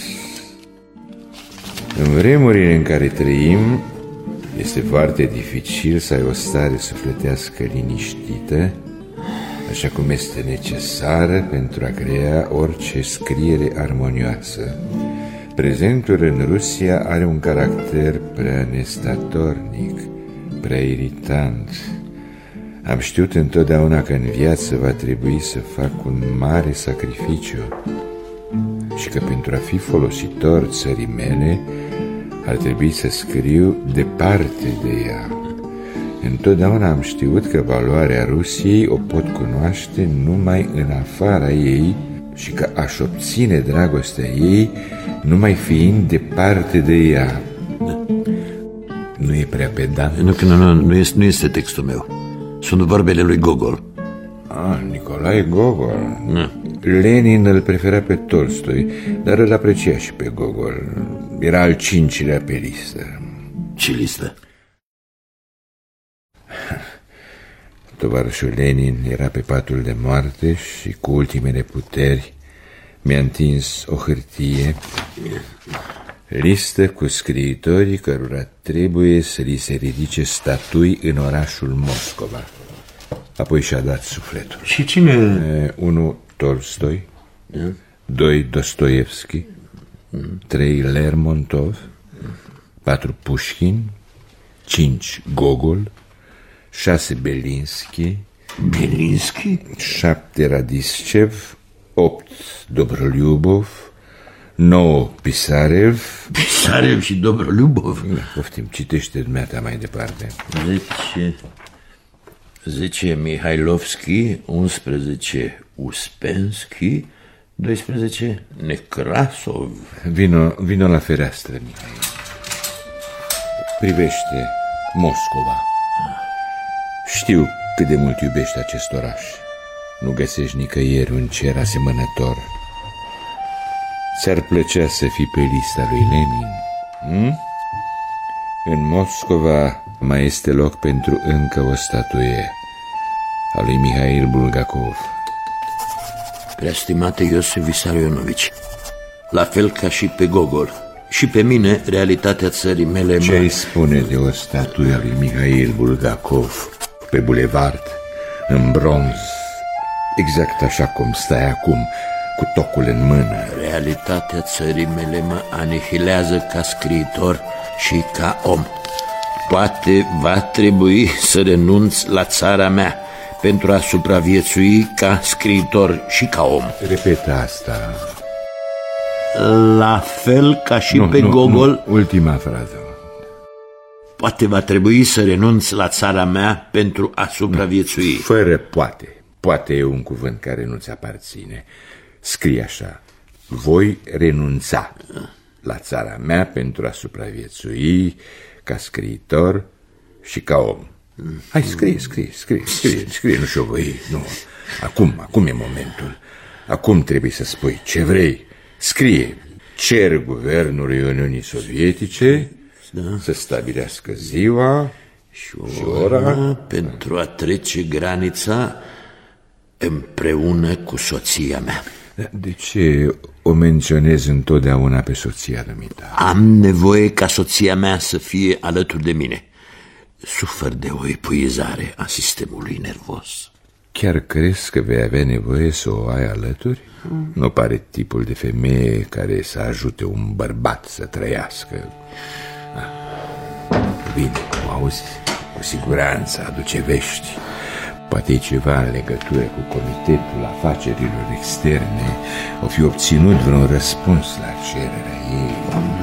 În vremurile în care trăim, este foarte dificil să ai o stare sufletească liniștită, așa cum este necesară pentru a crea orice scriere armonioasă. Prezentul în Rusia are un caracter prea nestatornic, prea iritant. Am știut întotdeauna că în viață va trebui să fac un mare sacrificiu și că pentru a fi folositor țării mele ar trebui să scriu departe de ea. Întotdeauna am știut că valoarea Rusiei o pot cunoaște numai în afara ei și că aș obține dragostea ei numai fiind departe de ea. Nu e prea pedant? Nu este textul meu. Sunt vorbele lui Gogol. Nicolae Gogol. Lenin îl prefera pe Tolstoi, dar îl aprecia și pe Gogol. Era al 5-lea pe listă. Ce listă? Tovarășul Lenin era pe patul de moarte și cu ultimele puteri mi-a întins o hârtie. Listă cu scriitorii cărora trebuie să li se ridice statui în orașul Moscova. Apoi și-a dat sufletul. Și cine? 1. Tolstoi, 2. Dostoevski, 3. Lermontov, 4. Pușkin, 5. Gogol, 6. Belinsky, 7. Radiscev, 8. Dobroliubov, 9. Pisarev. Pisarev și Dobroliubov? Poftim, citește dumneata mai departe. 10 Mihailovski, 11 Uspensky, 12 Nekrasov. Vino la fereastră, Mihail. Privește Moscova. Știu cât de mult iubești acest oraș. Nu găsești nicăieri un cer asemănător. Ți-ar plăcea să fii pe lista lui Lenin? În Moscova mai este loc pentru încă o statuie a lui Mihail Bulgakov. Preastimate Iosif Vissarionovici, la fel ca și pe Gogol, și pe mine realitatea țării mele... Ce-i spune de o statuie a lui Mihail Bulgakov pe bulevard, în bronz, exact așa cum stai acum, cu tocul în mână? Realitatea țării mele mă anihilează ca scriitor și ca om. Poate va trebui să renunț la țara mea pentru a supraviețui ca scriitor și ca om. Repetă asta. La fel ca și pe Gogol... Ultima frază. Poate va trebui să renunț la țara mea pentru a supraviețui. Fără poate. Poate e un cuvânt care nu-ți aparține. Scrie așa: voi renunța la țara mea pentru a supraviețui ca scriitor și ca om. Hai, scrie, nu șovăi, nu. Acum e momentul. Acum trebuie să spui ce vrei. Scrie: cer guvernului Uniunii Sovietice să stabilească ziua și ora pentru a trece granița împreună cu soția mea. De ce o menționezi întotdeauna pe soția dumitale? Am nevoie ca soția mea să fie alături de mine. Sufăr de o epuizare a sistemului nervos. Chiar crezi că vei avea nevoie să o ai alături? Nu pare tipul de femeie care să ajute un bărbat să trăiască. Bine, o auzi? Cu siguranță aduce vești. Poate e ceva în legătură cu Comitetul Afacerilor Externe. O fi obținut vreun răspuns la cererea ei.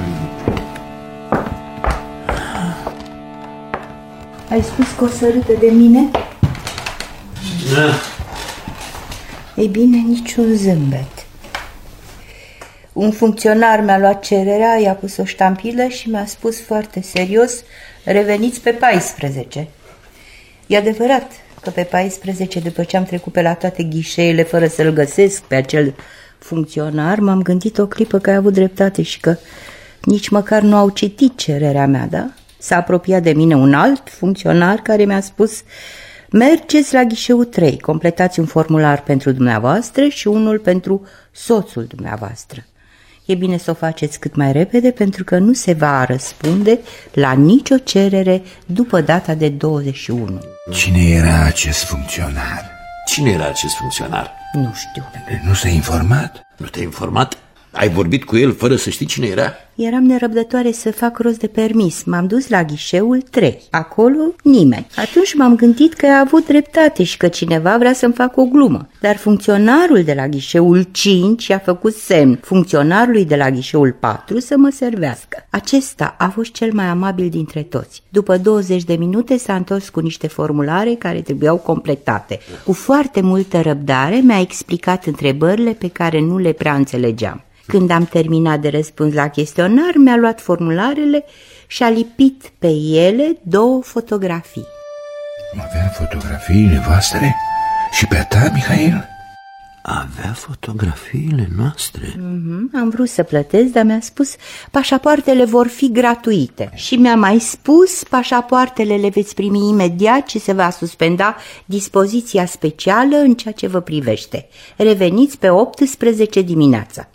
Ai spus că o să râdă de mine? Da. Ei bine, niciun zâmbet. Un funcționar mi-a luat cererea, i-a pus o ștampilă și mi-a spus foarte serios: reveniți pe 14. E adevărat că pe 14, după ce am trecut pe la toate ghișeele fără să-l găsesc pe acel funcționar, m-am gândit o clipă că ai avut dreptate și că nici măcar nu au citit cererea mea, da? S-a apropiat de mine un alt funcționar care mi-a spus: mergeți la ghișeul 3, completați un formular pentru dumneavoastră și unul pentru soțul dumneavoastră. E bine să o faceți cât mai repede, pentru că nu se va răspunde la nicio cerere după data de 21. Cine era acest funcționar? Cine era acest funcționar? Nu știu. Nu s-a informat? Nu te-ai informat? Ai vorbit cu el fără să știi cine era? Eram nerăbdătoare să fac rost de permis. M-am dus la ghișeul 3. Acolo nimeni. Atunci m-am gândit că a avut dreptate și că cineva vrea să-mi facă o glumă. Dar funcționarul de la ghișeul 5 a făcut semn funcționarului de la ghișeul 4 să mă servească. Acesta a fost cel mai amabil dintre toți. După 20 de minute s-a întors cu niște formulare care trebuiau completate. Cu foarte multă răbdare mi-a explicat întrebările pe care nu le prea înțelegeam. Când am terminat de răspuns la chestionar, mi-a luat formularele și a lipit pe ele 2 fotografii. Avea fotografiile voastre? Și pe a ta, Mihail? Avea fotografiile noastre? Am vrut să plătesc, dar mi-a spus: pașapoartele vor fi gratuite. Și mi-a mai spus: pașapoartele le veți primi imediat ce se va suspenda dispoziția specială în ceea ce vă privește. Reveniți pe 18 dimineața.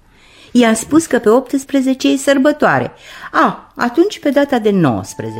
I-am spus că pe 18 e sărbătoare. Atunci pe data de 19.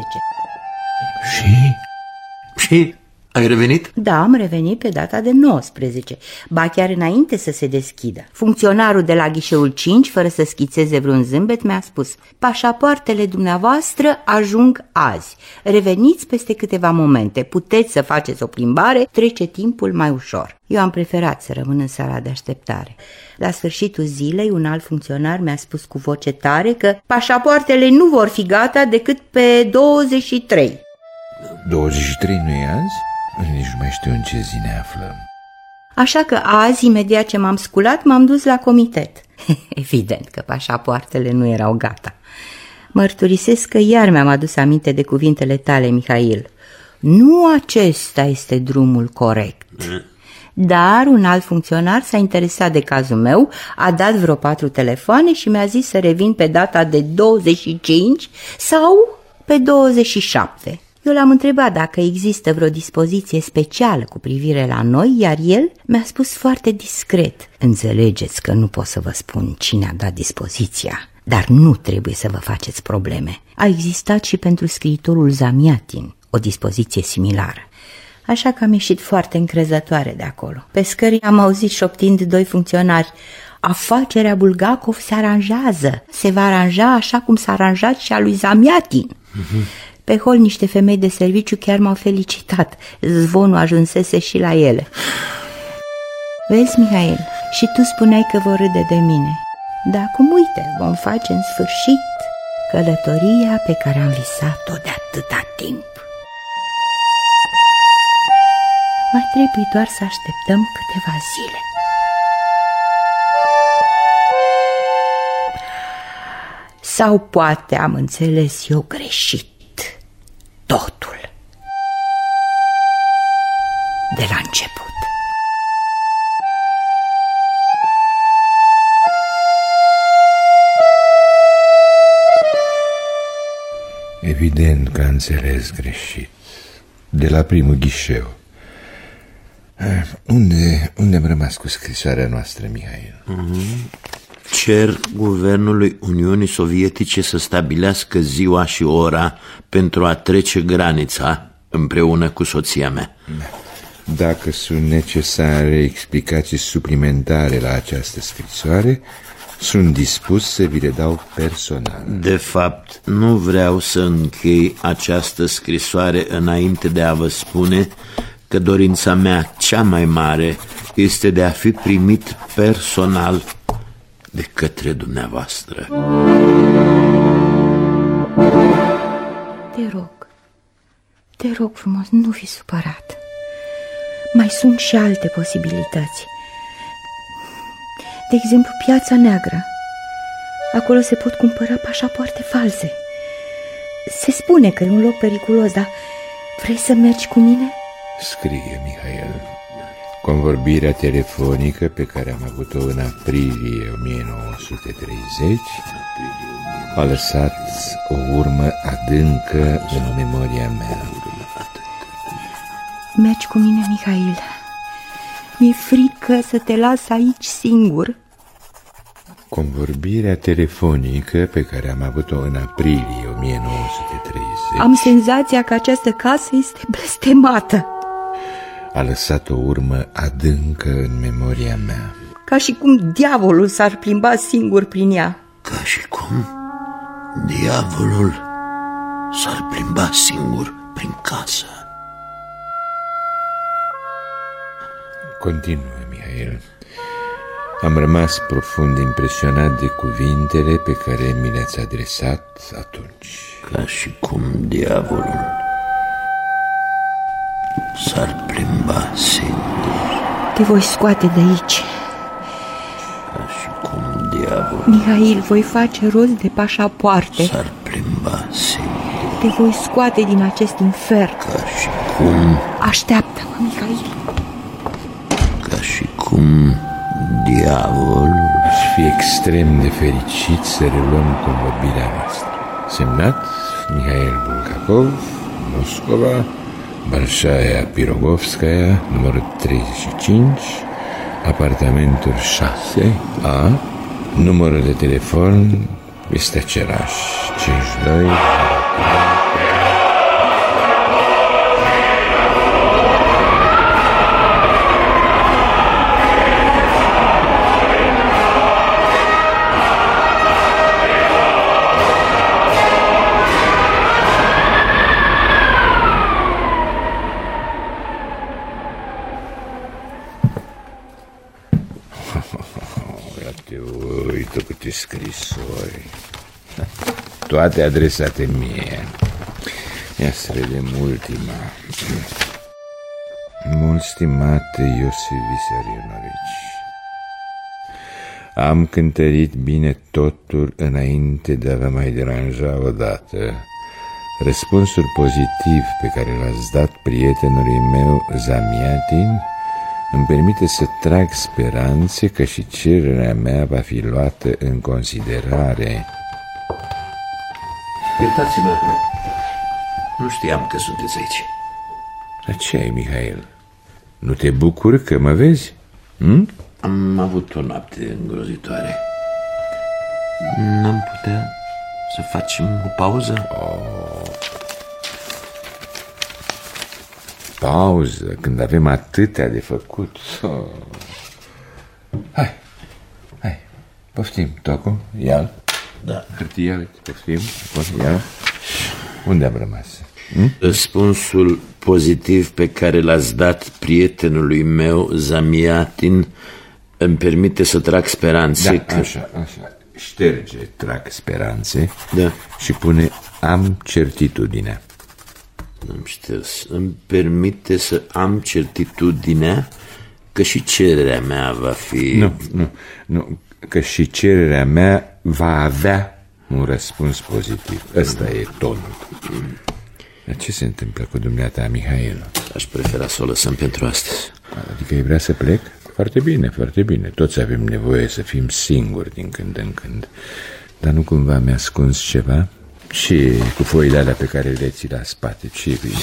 Și ai revenit? Da, am revenit pe data de 19, ba chiar înainte să se deschidă. Funcționarul de la ghișeul 5, fără să schițeze vreun zâmbet, mi-a spus: pașapoartele dumneavoastră ajung azi. Reveniți peste câteva momente, puteți să faceți o plimbare, trece timpul mai ușor. Eu am preferat să rămân în sala de așteptare. La sfârșitul zilei, un alt funcționar mi-a spus cu voce tare că pașapoartele nu vor fi gata decât pe 23. 23 nu e azi? Nici nu mai știu în ce zi ne aflăm. Așa că azi, imediat ce m-am sculat, m-am dus la comitet. Evident că pașapoartele nu erau gata. Mărturisesc că iar mi-am adus aminte de cuvintele tale, Mihail. Nu acesta este drumul corect. Dar un alt funcționar s-a interesat de cazul meu, a dat vreo 4 telefoane și mi-a zis să revin pe data de 25 sau pe 27. Eu l-am întrebat dacă există vreo dispoziție specială cu privire la noi, iar el mi-a spus foarte discret: înțelegeți că nu pot să vă spun cine a dat dispoziția, dar nu trebuie să vă faceți probleme. A existat și pentru scriitorul Zamiatin o dispoziție similară. Așa că am ieșit foarte încrezătoare de acolo. Pe scări am auzit șoptind 2 funcționari: afacerea Bulgakov se aranjează, se va aranja așa cum s-a aranjat și a lui Zamiatin. Pe hol niște femei de serviciu chiar m-au felicitat. Zvonul ajunsese și la ele. Vezi, Mihail, și tu spuneai că vor râde de mine. Dar acum uite, vom face în sfârșit călătoria pe care am visat-o de atâta timp. Mai trebuie doar să așteptăm câteva zile. Sau poate am înțeles eu greșit totul de la început. Evident că a înțeles greșit. De la primul ghișeu. Unde am rămas cu scrisoarea noastră, Mihail? Cer Guvernului Uniunii Sovietice să stabilească ziua și ora pentru a trece granița împreună cu soția mea. Dacă sunt necesare explicații suplimentare la această scrisoare, sunt dispus să vi le dau personal. De fapt, nu vreau să închei această scrisoare înainte de a vă spune că dorința mea cea mai mare este de a fi primit personal de către dumneavoastră. Te rog frumos, nu fi supărat. Mai sunt și alte posibilități. De exemplu, Piața Neagră. Acolo se pot cumpăra pașapoarte false. Se spune că e un loc periculos, dar vrei să mergi cu mine? Scrie, Mihail. Convorbirea telefonică pe care am avut-o în aprilie 1930 a lăsat o urmă adâncă în memoria mea. Mergi cu mine, Mihail. Mi-e frică să te las aici singur. Convorbirea telefonică pe care am avut-o în aprilie 1930 am senzația că această casă este blestemată. A lăsat o urmă adâncă în memoria mea. Ca și cum diavolul s-ar plimba singur prin ea. Ca și cum diavolul s-ar plimba singur prin casă. Continuă, Mihail. Am rămas profund impresionat de cuvintele pe care mi le-ați adresat atunci. Ca și cum diavolul s-ar plimba singur. Te voi scoate de aici. Ca și cum diavolul, Mihail, voi face rost de pașapoarte. s-ar plimba singur. Te voi scoate din acest infern. Ca și cum... Așteaptă-mă, Mihail. Ca și cum diavolul... Aș fi extrem de fericit să reluăm convorbirea noastră. Semnat Mihail Bulgakov, Moscova, Bolșaia Pirogovskaya, numărul 35, apartamentul 6A, Numărul de telefon este același, 52... Uite câte scrisori, toate adresate mie. Ia să vedem ultima. Mult stimate Iosif Vissarionovici, am cântărit bine totul înainte de a vă mai deranja odată. Răspunsul pozitiv pe care l-ați dat prietenului meu Zamiatin îmi permite să trag speranțe că și cererea mea va fi luată în considerare. Iertați-mă, nu știam că sunteți aici. Dar ce ai, Mihail? Nu te bucuri că mă vezi? Am avut o noapte îngrozitoare. N-am putea să facem o pauză? Pauză, când avem atâtea de făcut. Hai, poftim, Tocu, ia-l. Da. Hârtia, uite, poftim, ia-l. Unde am rămas? Răspunsul pozitiv pe care l-ați dat prietenului meu, Zamiatin, îmi permite să trag speranțe că... Așa. Șterge, trag speranțe, da, și pune am certitudinea. Am șters. Îmi permite să am certitudinea că și cererea mea va fi... Nu, că și cererea mea va avea un răspuns pozitiv. Ăsta e tonul. Dar ce se întâmplă cu dumneata, Mihail? Aș prefera să o lăsăm pentru astăzi. Adică îi vrea să plec? Foarte bine, foarte bine. Toți avem nevoie să fim singuri din când în când. Dar nu cumva mi-a ascuns ceva? Ce cu foile alea pe care le ții la spate? Ce bine?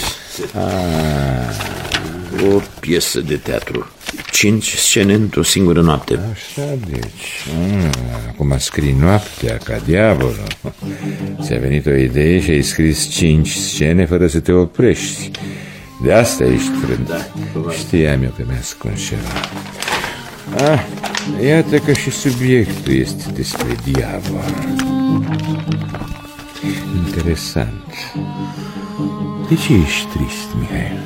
O piesă de teatru. 5 scene într-o singură noapte. Așa, deci. Acum scrii noaptea ca diavolul. Ți-a venit o idee și ai scris 5 scene fără să te oprești. De asta ești frânt. Da, știam eu că mi-a ascuns ceva. Iată că și subiectul este despre diavol. Interesant. De ce ești trist, Mihail?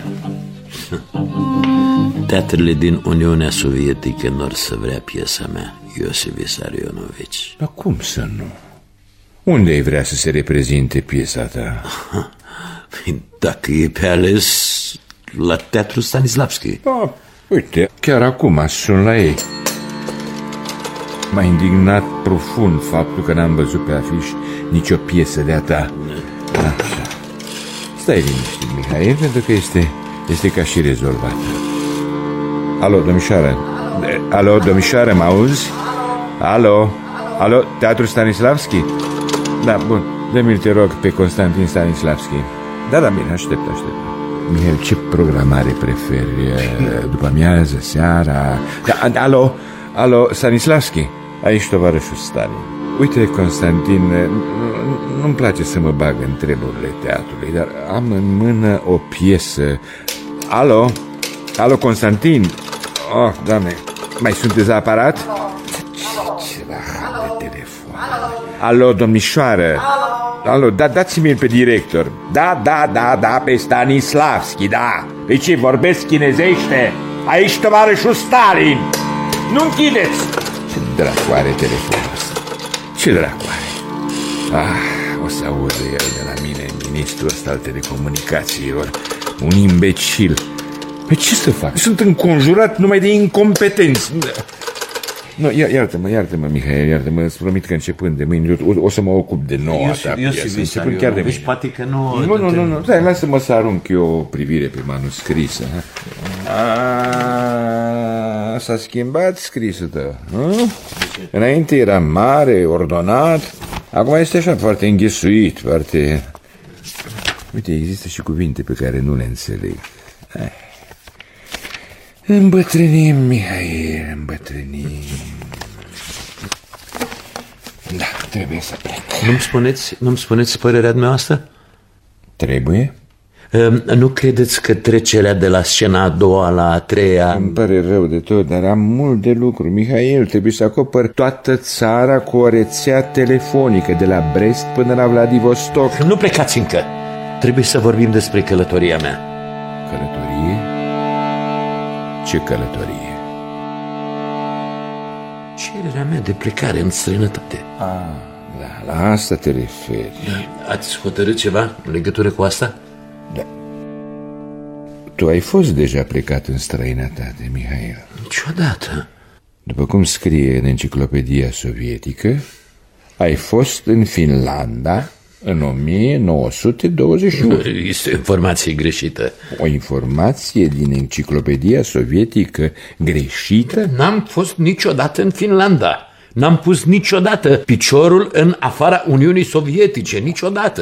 Teatrele din Uniunea Sovietică n-or să vrea piesa mea, Iosif Vissarionovici. Dar cum să nu? Unde ai vrea să se reprezinte piesa ta? Dacă e pe ales, la Teatrul Stanislavski. Uite, chiar acum sun la ei. M-a indignat profund faptul că n-am văzut pe afiș nicio piesă de-a ta. Așa. Stai liniștit, Mihail, pentru că este ca și rezolvată. Alo, domnișoară, mă auzi? Alo, Teatrul Stanislavski? Da, bun, dă-mi-l, te rog, pe Constantin Stanislavski. Da, bine, aștept. Mihail, ce programare preferi? După amiază, seara? Da, alo, Stanislavski? Aici tovarășul Stalin. Uite, Constantin, nu-mi place să mă bag în treburile teatrului, dar am în mână o piesă. Alo, Constantin? Oh, Doamne, mai sunteți la aparat? Ce rahat de telefon. Alo, domnișoară? Alo, dați-mi-l pe director. Da, pe Stanislavski, da. Pe ce, vorbesc chinezește? Aici tovarășul Stalin. Nu închideți! Ce dracu are telefonul ăsta? Ce dracu are? O să audă el de la mine, ministrul ăsta al telecomunicațiilor. Un imbecil. Păi ce să fac? Sunt înconjurat numai de incompetenți. No, iartă-mă, Mihail, iartă-mă, îți promit că începând de mâine o să mă ocup de noua ta piesă. Începând chiar de mâine. Poate că nu... Nu, stai, lasă-mă să arunc eu o privire pe manuscrisă. S-a schimbat scrisul tău, nu? Înainte era mare, ordonat, acum este așa, foarte înghesuit, foarte... Uite, există și cuvinte pe care nu le înțeleg. Îmbătrânim, Mihail, îmbătrânim. Trebuie să plec. Nu-mi spuneți părerea dumneavoastră? Trebuie? Nu credeți că trecerea de la scena a doua la a treia... Îmi pare rău de tot, dar am mult de lucru. Mihail, trebuie să acopăr toată țara cu o rețea telefonică, de la Brest până la Vladivostok. Nu plecați încă. Trebuie să vorbim despre călătoria mea. Călătorie? Ce călătorie? Cererea mea de plecare în străinătate. Da, la asta te referi. Ați hotărât ceva în legătură cu asta? Da. Tu ai fost deja plecat în străinătate, Mihail? Niciodată. După cum scrie în Enciclopedia Sovietică, ai fost în Finlanda în 1921. Este o informație greșită. O informație din Enciclopedia Sovietică greșită? N-am fost niciodată în Finlanda. N-am pus niciodată piciorul în afara Uniunii Sovietice. Niciodată.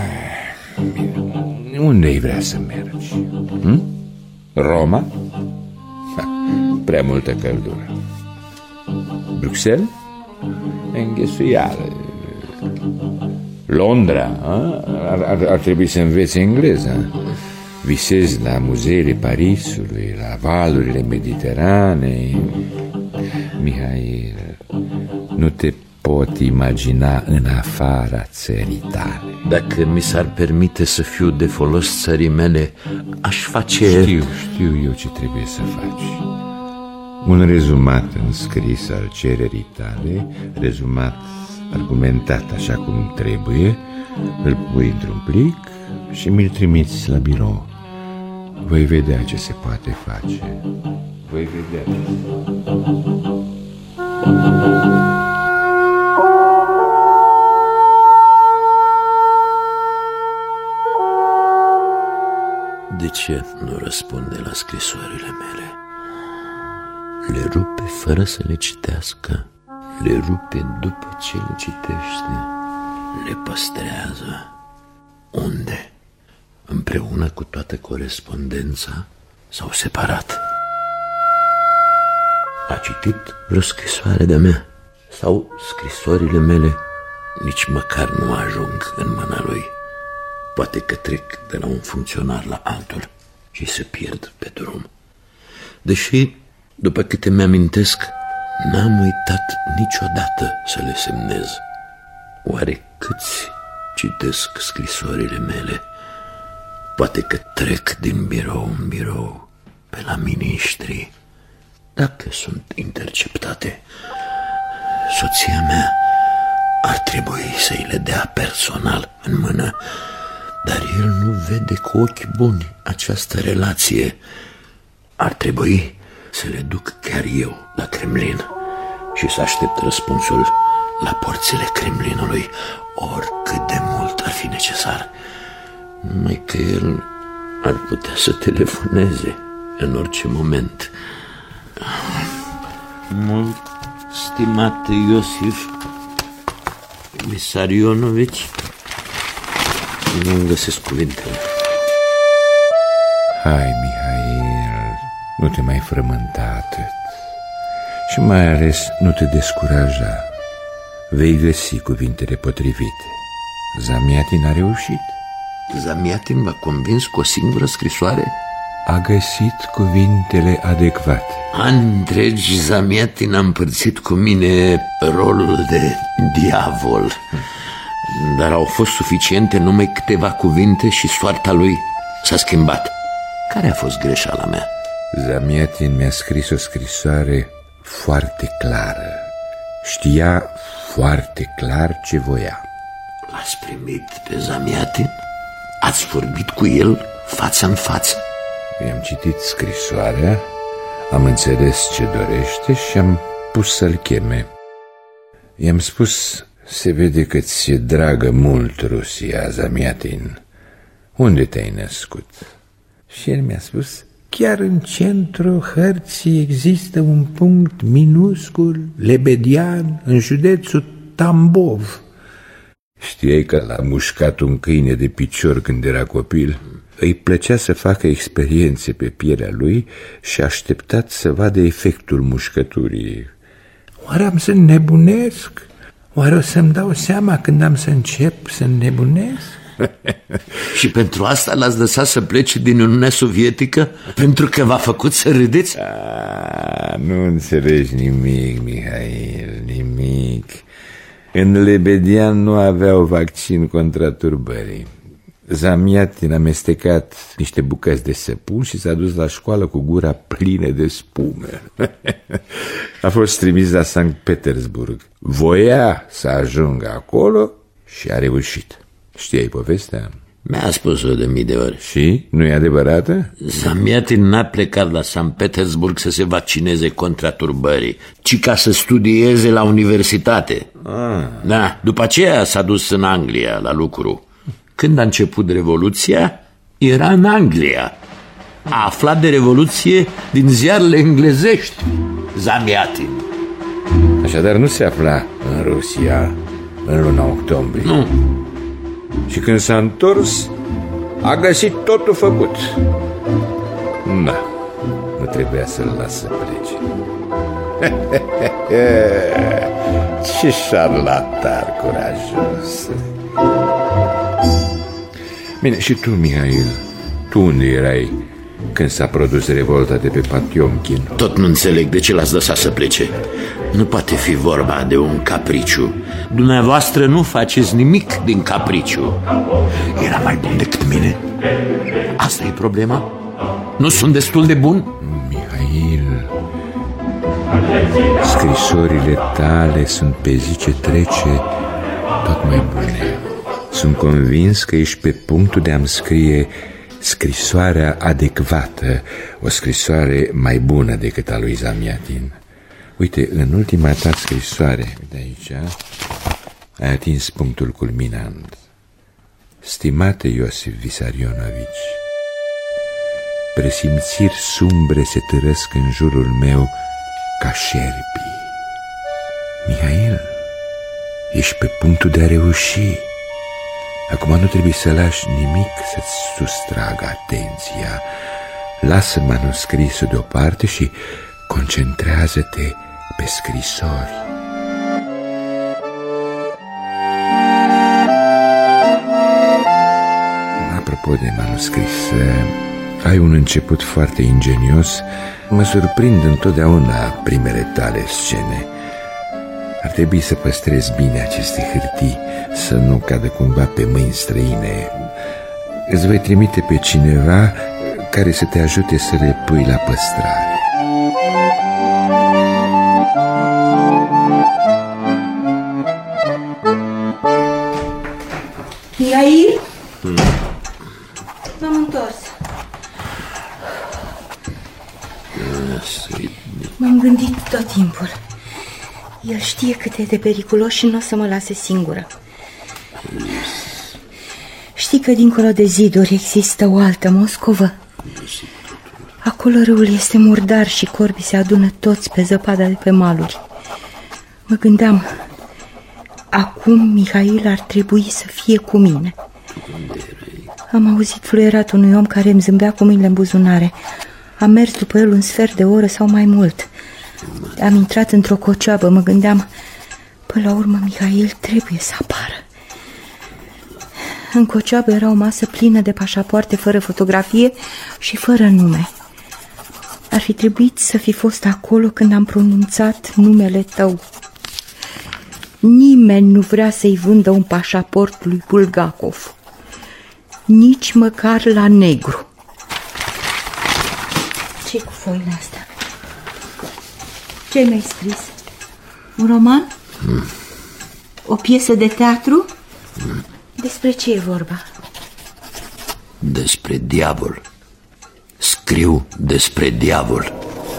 Unde-i vrea să mergi? Roma? Prea multă căldură. Bruxelles? Înghesuială. Londra? Ar trebui să înveți engleză. Visezi la muzeele Parisului, la valurile Mediteranei. Mihail, nu te pot imagina în afara țării tale. Dacă mi s-ar permite să fiu de folos țării mele, aș face... Știu eu ce trebuie să faci. Un rezumat înscris al cererii tale, rezumat argumentat așa cum trebuie, îl pui într-un plic și mi-l trimiți la birou. Voi vedea ce se poate face. Voi vedea. De ce nu răspunde la scrisorile mele? Le rupe fără să le citească. Le rupe după ce le citește. Le păstrează. Unde? Împreună cu toată corespondența sau separat? A citit vreo scrisoare de-a mea? Sau scrisorile mele nici măcar nu ajung în mâna lui? Poate că trec de la un funcționar la altul și se pierd pe drum. Deși, după câte mi-amintesc, n-am uitat niciodată să le semnez. Oare câți citesc scrisorile mele? Poate că trec din birou în birou pe la miniștri. Dacă sunt interceptate, soția mea ar trebui să-i le dea personal în mână, dar el nu vede cu ochi buni această relație. Ar trebui să le duc chiar eu la Kremlin și să aștept răspunsul la porțile Kremlinului, oricât de mult ar fi necesar. Numai că el ar putea să telefoneze în orice moment. Mult stimate Iosif Vissarionovici, nu-mi găsesc cuvintele. Hai, Mihail, nu te mai frământa atât. Și mai ales nu te descuraja. Vei găsi cuvintele potrivite. Zamiatin a reușit. Zamiatin v-a convins cu o singură scrisoare? A găsit cuvintele adecvate. Ani întregi Zamiatin a împărțit cu mine rolul de diavol. Dar au fost suficiente numai câteva cuvinte și soarta lui s-a schimbat. Care a fost greșeala mea? Zamiatin mi-a scris o scrisoare foarte clară. Știa foarte clar ce voia. L-ați primit pe Zamiatin? Ați vorbit cu el față în față? I-am citit scrisoarea, am înțeles ce dorește și am pus să-l cheme. I-am spus, se vede că ți-e dragă mult Rusia, Zamiatin. Unde te-ai născut? Și el mi-a spus, chiar în centrul hărții există un punct minuscul, lebedian, în județul Tambov. Știai că l-a mușcat un câine de picior când era copil? Îi plăcea să facă experiențe pe pielea lui și a așteptat să vadă efectul mușcăturii. Oare am să nebunesc? Oare o să-mi dau seama când am să încep să nebunesc? Și pentru asta l-ați lăsat să plece din Uniunea Sovietică? Pentru că v-a făcut să râdeți? Nu înțelegi nimic, Mihail, nimic. În Lebedian nu aveau vaccin contra turbării. Zamiatin a amestecat niște bucăți de săpun și s-a dus la școală cu gura plină de spume. A fost trimis la Sankt Petersburg. Voia să ajungă acolo și a reușit. Știai povestea? Mi-a spus-o de mii de ori. Și? Nu e adevărată? Zamiatin n-a plecat la Sankt Petersburg să se vaccineze contra turbării, ci ca să studieze la universitate. Da, după aceea s-a dus în Anglia la lucru. Când a început Revoluția, era în Anglia. A aflat de Revoluție din ziarele englezești, Zamiatin. Așadar nu se afla în Rusia în luna octombrie. Nu. Și când s-a întors, a găsit totul făcut. Da, nu trebuia să-l las să plece. Ce șarlatan curajos. Bine, și tu, Mihail, tu unde erai când s-a produs revolta de pe Patiomkin? Tot nu înțeleg de ce l-ați lăsat să plece. Nu poate fi vorba de un capriciu. Dumneavoastră nu faceți nimic din capriciu. Era mai bun decât mine. Asta e problema? Nu sunt destul de bun? Mihail, scrisorile tale sunt pe zi ce trece tot mai bune. Sunt convins că ești pe punctul de a-mi scrie scrisoarea adecvată, o scrisoare mai bună decât a lui Zamiatin. Uite, în ultima ta scrisoare, de aici, ai atins punctul culminant. Stimate Iosif Visarionovici, presimțiri sumbre se târăsc în jurul meu ca șerpii. Mihail, ești pe punctul de a reuși. Acum nu trebuie să lași nimic să-ți sustragă atenția. Lasă manuscrisul deoparte și concentrează-te pe scrisori. Apropo de manuscris, ai un început foarte ingenios. Mă surprind întotdeauna primele tale scene. Ar trebui să păstrezi bine aceste hârtii, să nu cadă cumva pe mâini străine. Îți voi trimite pe cineva care să te ajute să le pui la păstrare. Mihail? M-am întors. M-am gândit tot timpul. El știe cât e de periculos și nu o să mă lase singură. Știi că dincolo de ziduri există o altă Moscovă? Acolo râul este murdar și corbii se adună toți pe zăpada de pe maluri. Mă gândeam, acum Mihail ar trebui să fie cu mine. Am auzit fluieratul unui om care îmi zâmbea cu mâinile în buzunare. Am mers după el un sfert de oră sau mai mult. Am intrat într-o cocioabă, mă gândeam, până la urmă Mihail trebuie să apară. În cocioabă era o masă plină de pașapoarte fără fotografie și fără nume. Ar fi trebuit să fi fost acolo când am pronunțat numele tău. Nimeni nu vrea să-i vândă un pașaport lui Bulgakov, nici măcar la negru. Ce-i cu foile astea? Ce mi-ai scris? Un roman? O piesă de teatru? Despre ce e vorba? Despre diavol. Scriu despre diavol.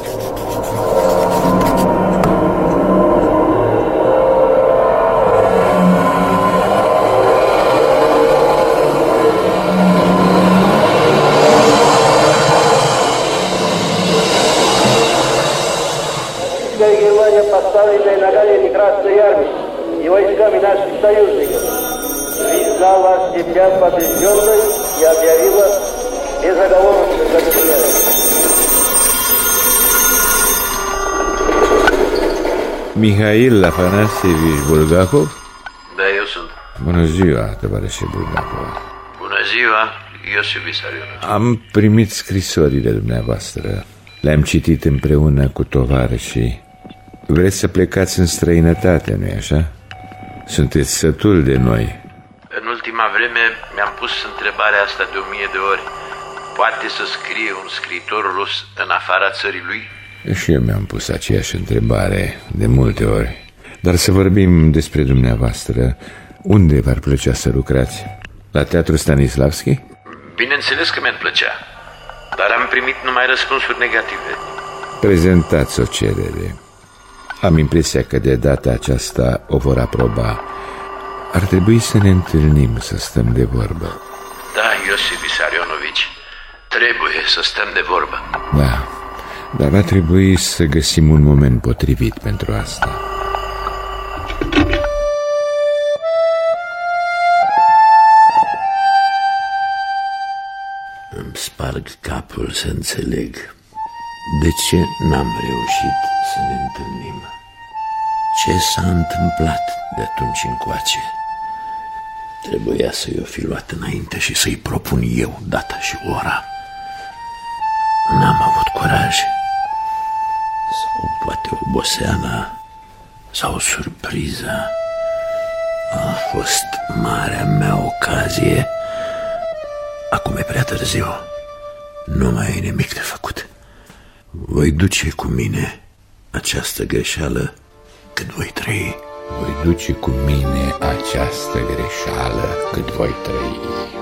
Германия поставленная ногами Красной Армии и войсками наших союзников признала себя побежденной и объявила безоговорочную капитуляцию. Mihail Afanasievici Bulgakov? Da, eu sunt. Bună ziua, tovarășe Bulgakov. Bună ziua, Iosif Vissarionovich. Am primit scrisorile dumneavoastră. Le-am citit împreună cu tovarășii. Vreți să plecați în străinătate, nu-i așa? Sunteți sătul de noi. În ultima vreme mi-am pus întrebarea asta de 1000 de ori. Poate să scrie un scriitor rus în afara țării lui? Și eu mi-am pus aceeași întrebare de multe ori. Dar să vorbim despre dumneavoastră. Unde v-ar plăcea să lucrați? La Teatrul Stanislavski? Bineînțeles că mi-ar plăcea, dar am primit numai răspunsuri negative. Prezentați o cerere. Am impresia că de data aceasta o vor aproba. Ar trebui să ne întâlnim, să stăm de vorbă. Da, Iosif Vissarionovich, trebuie să stăm de vorbă. Da, dar va trebui să găsim un moment potrivit pentru asta. Îmi sparg capul să înțeleg de ce n-am reușit să ne întâlnim. Ce s-a întâmplat de atunci încoace? Trebuia să-i o fi luat înainte și să-i propun eu data și ora. N-am avut curaj. Sau poate oboseala sau surpriza. A fost marea mea ocazie. Acum e prea târziu. Nu mai e nimic de făcut. Voi duce cu mine această greșeală cât voi trăi. Voi duce cu mine această greșeală cât voi trăi.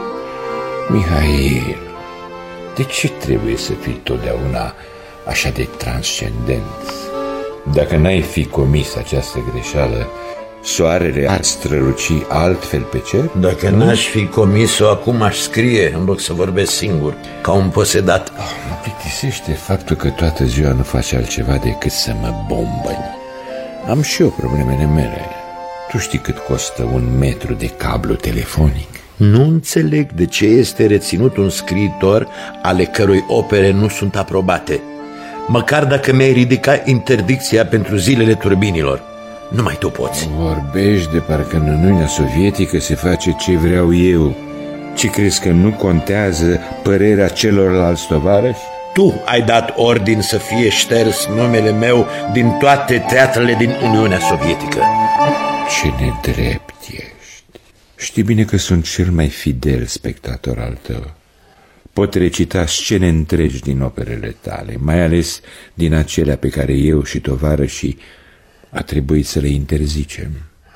Mihail, de ce trebuie să fii totdeauna așa de transcendent? Dacă n-ai fi comis această greșeală, soarele ar străluci altfel pe cer? Dacă n-aș fi comis-o, acum aș scrie în loc să vorbesc singur, ca un posedat. Mă plictisește faptul că toată ziua nu faci altceva decât să mă bombăni. Am și eu problemele mele. Tu știi cât costă 1 metru de cablu telefonic? Nu înțeleg de ce este reținut un scriitor ale cărui opere nu sunt aprobate. Măcar dacă mi-ai ridicat interdicția pentru zilele turbinilor. Numai tu poți. Vorbești de parcă în Uniunea Sovietică se face ce vreau eu. Ce crezi că nu contează părerea celorlalți tovarăși? Tu ai dat ordin să fie șters numele meu din toate teatrele din Uniunea Sovietică. Ce nedrept ești. Știi bine că sunt cel mai fidel spectator al tău. Pot recita scene întregi din operele tale, mai ales din acelea pe care eu și tovarășii a trebuit să le interzicem.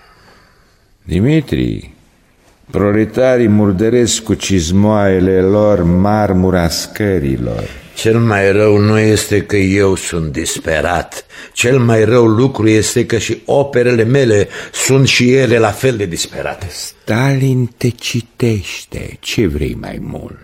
Dimitri, proletarii murdăresc cu cizmoaiele lor marmura scărilor. Cel mai rău nu este că eu sunt disperat. Cel mai rău lucru este că și operele mele sunt și ele la fel de disperate. Stalin te citește. Ce vrei mai mult?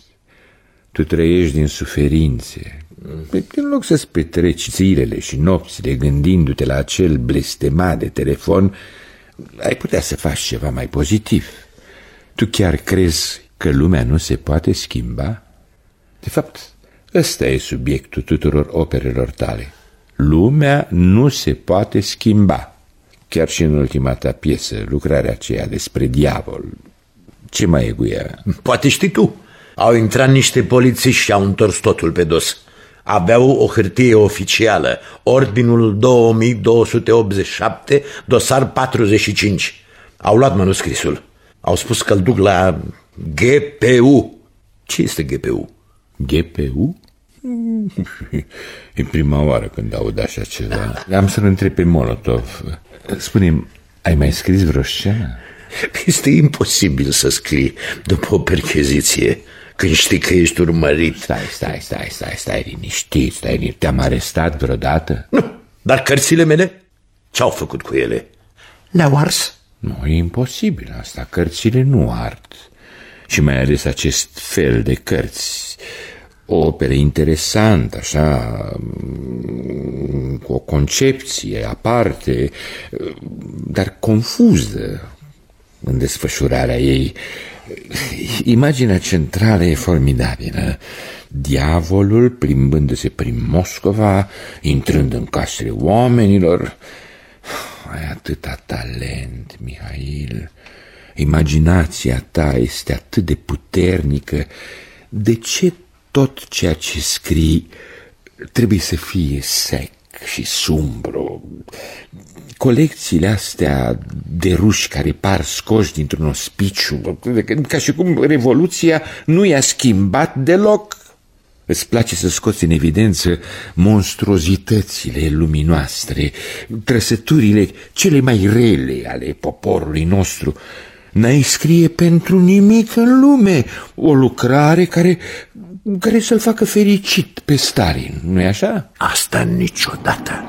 Tu trăiești din suferințe. În loc să-ți petreci zilele și nopțile gândindu-te la acel blestemat de telefon, ai putea să faci ceva mai pozitiv. Tu chiar crezi că lumea nu se poate schimba? De fapt, ăsta e subiectul tuturor operelor tale. Lumea nu se poate schimba. Chiar și în ultima ta piesă, lucrarea aceea despre diavol. Ce mai e cu ea? Poate știi tu. Au intrat niște polițiști și au întors totul pe dos. Aveau o hârtie oficială, ordinul 2287, dosar 45. Au luat manuscrisul. Au spus că îl duc la GPU. Ce este GPU? GPU? E prima oară când aud așa ceva. Am să-l întreb pe Molotov. Spune-mi, ai mai scris vreo scenă? Este imposibil să scrii după o percheziție când știi că ești urmărit. Stai liniștit, te-am arestat vreodată? Nu, dar cărțile mele, ce-au făcut cu ele? Le-au ars? Nu, e imposibil asta, cărțile nu ard. Și mai ales acest fel de cărți. O operă interesantă, așa, cu o concepție aparte, dar confuză în desfășurarea ei. Imaginea centrală e formidabilă. Diavolul plimbându-se prin Moscova, intrând în casele oamenilor. Ai atâta talent, Mihail. Imaginația ta este atât de puternică. De ce tot ceea ce scrii trebuie să fie sec și sumbru? Colecțiile astea de ruși care par scoși dintr-un ospiciu, ca și cum Revoluția nu i-a schimbat deloc. Îți place să scoți în evidență monstruozitățile lumii noastre, trăsăturile cele mai rele ale poporului nostru. N-ai scrie pentru nimic în lume o lucrare care să-l facă fericit pe Stalin, nu-i așa? Asta niciodată.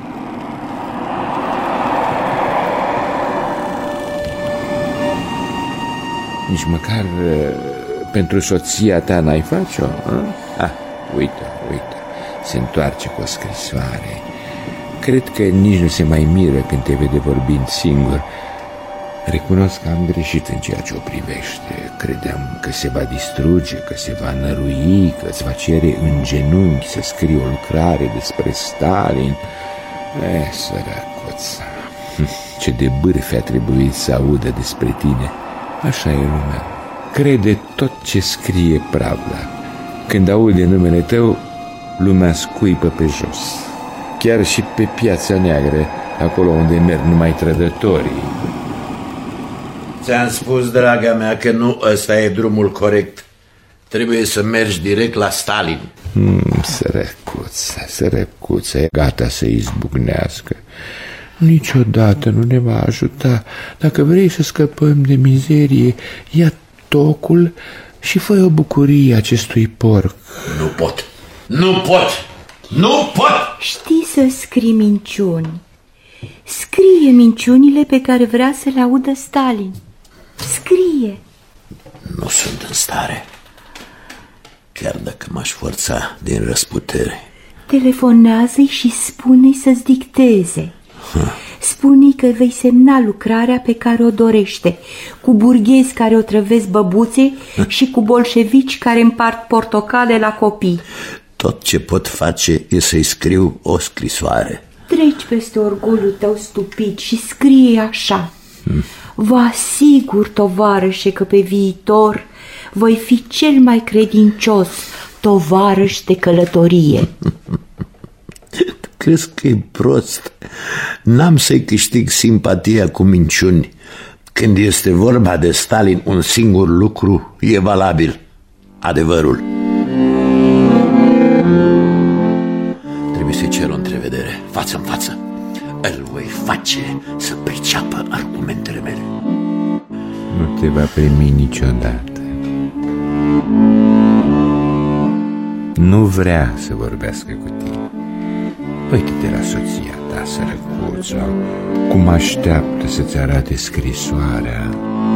Nici măcar pentru soția ta n-ai face-o? Uite, se întoarce cu o scrisoare. Cred că nici nu se mai miră când te vede vorbind singur. Recunosc că am greșit în ceea ce o privește. Credeam că se va distruge, că se va nărui, că îți va cere în genunchi să scrii o lucrare despre Stalin. Săracoța, ce de bârfe a trebuit să audă despre tine. Așa e lumea. Crede tot ce scrie Pravda. Când aude numele tău, lumea scuipă pe jos. Chiar și pe Piața Neagră, acolo unde merg numai trădătorii. Ți-am spus, draga mea, că nu ăsta e drumul corect. Trebuie să mergi direct la Stalin. Sărăcuța, e gata să izbucnească. Niciodată nu ne va ajuta. Dacă vrei să scăpăm de mizerie, ia tocul și fă o bucurie acestui porc. Nu pot! Știi să scrii minciuni. Scrie minciunile pe care vrea să le audă Stalin. Scrie. Nu sunt în stare. Chiar dacă m-aș forța din răsputere. Telefonează-i și spune-i să-ți dicteze. Spune-i că vei semna lucrarea pe care o dorește, cu burghezi care o trăvesc băbuțe și cu bolșevici care împart portocale la copii. Tot ce pot face e să-i scriu o scrisoare. Treci peste orgoliul tău stupid și scrie așa. Vă asigur, tovarășe, că pe viitor voi fi cel mai credincios tovarăș de călătorie. Crezi că e prost? N-am să-i câștig simpatia cu minciuni. Când este vorba de Stalin, un singur lucru e valabil: adevărul. Trebuie să-i cer o întrevedere, față în față. Îl voi face să priceapă argumentele mele. Nu te va primi niciodată. Nu vrea să vorbească cu tine. Uite-te la soția ta, sărăcuța, cum așteaptă să-ți arate scrisoarea.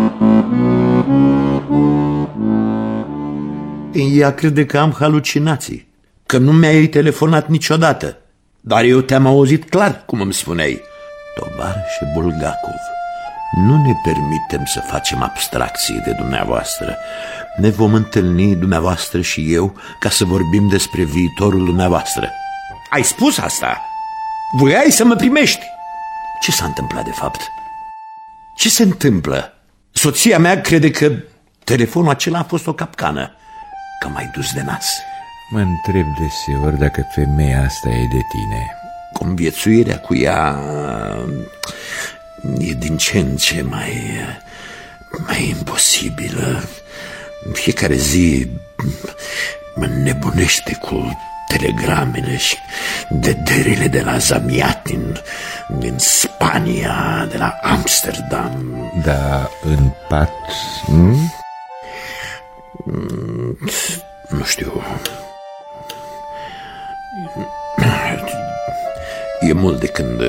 Ea crede că am halucinații, că nu mi-ai telefonat niciodată. Dar eu te-am auzit clar, cum îmi spuneai. Tovarășe Bulgakov, nu ne permitem să facem abstracții de dumneavoastră. Ne vom întâlni, dumneavoastră și eu, ca să vorbim despre viitorul dumneavoastră. Ai spus asta? Voiai să mă primești? Ce s-a întâmplat de fapt? Ce se întâmplă? Soția mea crede că telefonul acela a fost o capcană, că m-ai dus de nas. Mă întreb deseori dacă femeia asta e de tine. Conviețuirea cu ea e din ce în ce mai imposibilă. Fiecare zi mă nebunește cu telegramele și vederile de la Zamiatin, din Spania, de la Amsterdam. Da, în pat? Nu știu. E mult de când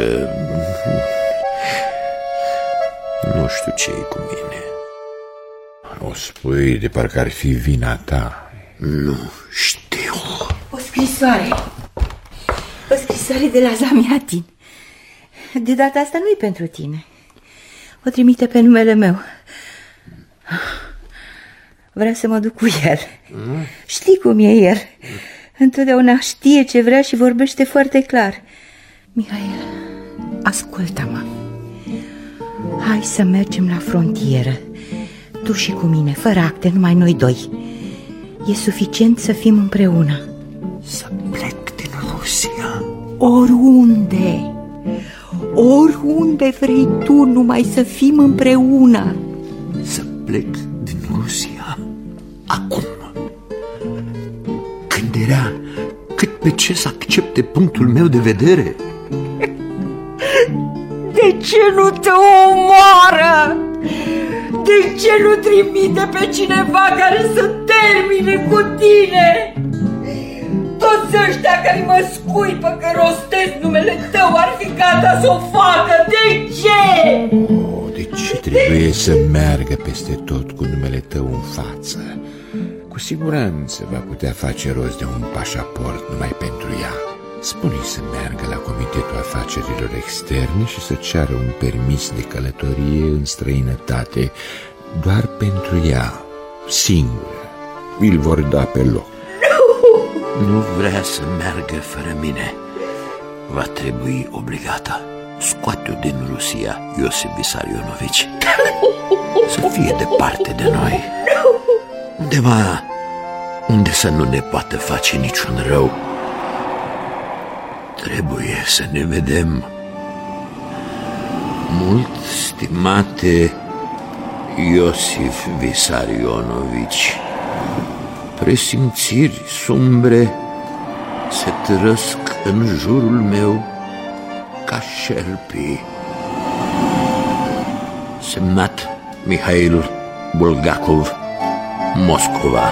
nu știu ce e cu mine. O spui de parcă ar fi vina ta. Nu știu. O scrisoare. O scrisoare de la Zamiatin. De data asta nu-i pentru tine. O trimite pe numele meu. Vrea să mă duc cu el. Știi cum e el. Întotdeauna știe ce vrea și vorbește foarte clar. Mihail, ascultă-mă. Hai să mergem la frontieră. Tu și cu mine, fără acte, numai noi doi. E suficient să fim împreună. Să plec din Rusia? Oriunde. Oriunde vrei tu, numai să fim împreună. Să plec din Rusia? Acum? Când era cât pe ce să accepte punctul meu de vedere? De ce nu te omoară? De ce nu trimite pe cineva care să termine cu tine? Toți ăștia care mă scuipă că rostesc numele tău ar fi gata să o facă. De ce? De ce trebuie să meargă peste tot cu numele tău în față? Cu siguranță va putea face rost de un pașaport numai pentru ea. Spune-i să meargă la Comitetul Afacerilor Externe și să ceară un permis de călătorie în străinătate doar pentru ea, singură. Îl vor da pe loc. Nu vrea să meargă fără mine. Va trebui obligată. Scoate-o din Rusia, Iosif Vissarionovici. Să fie departe de noi. Undeva unde să nu ne poată face niciun rău. Trebuie să ne vedem. Mult stimate Iosif Vissarionovici, presimțiri sumbre se târăsc în jurul meu ca șerpii. Semnat Mihail Bulgakov, Moscova.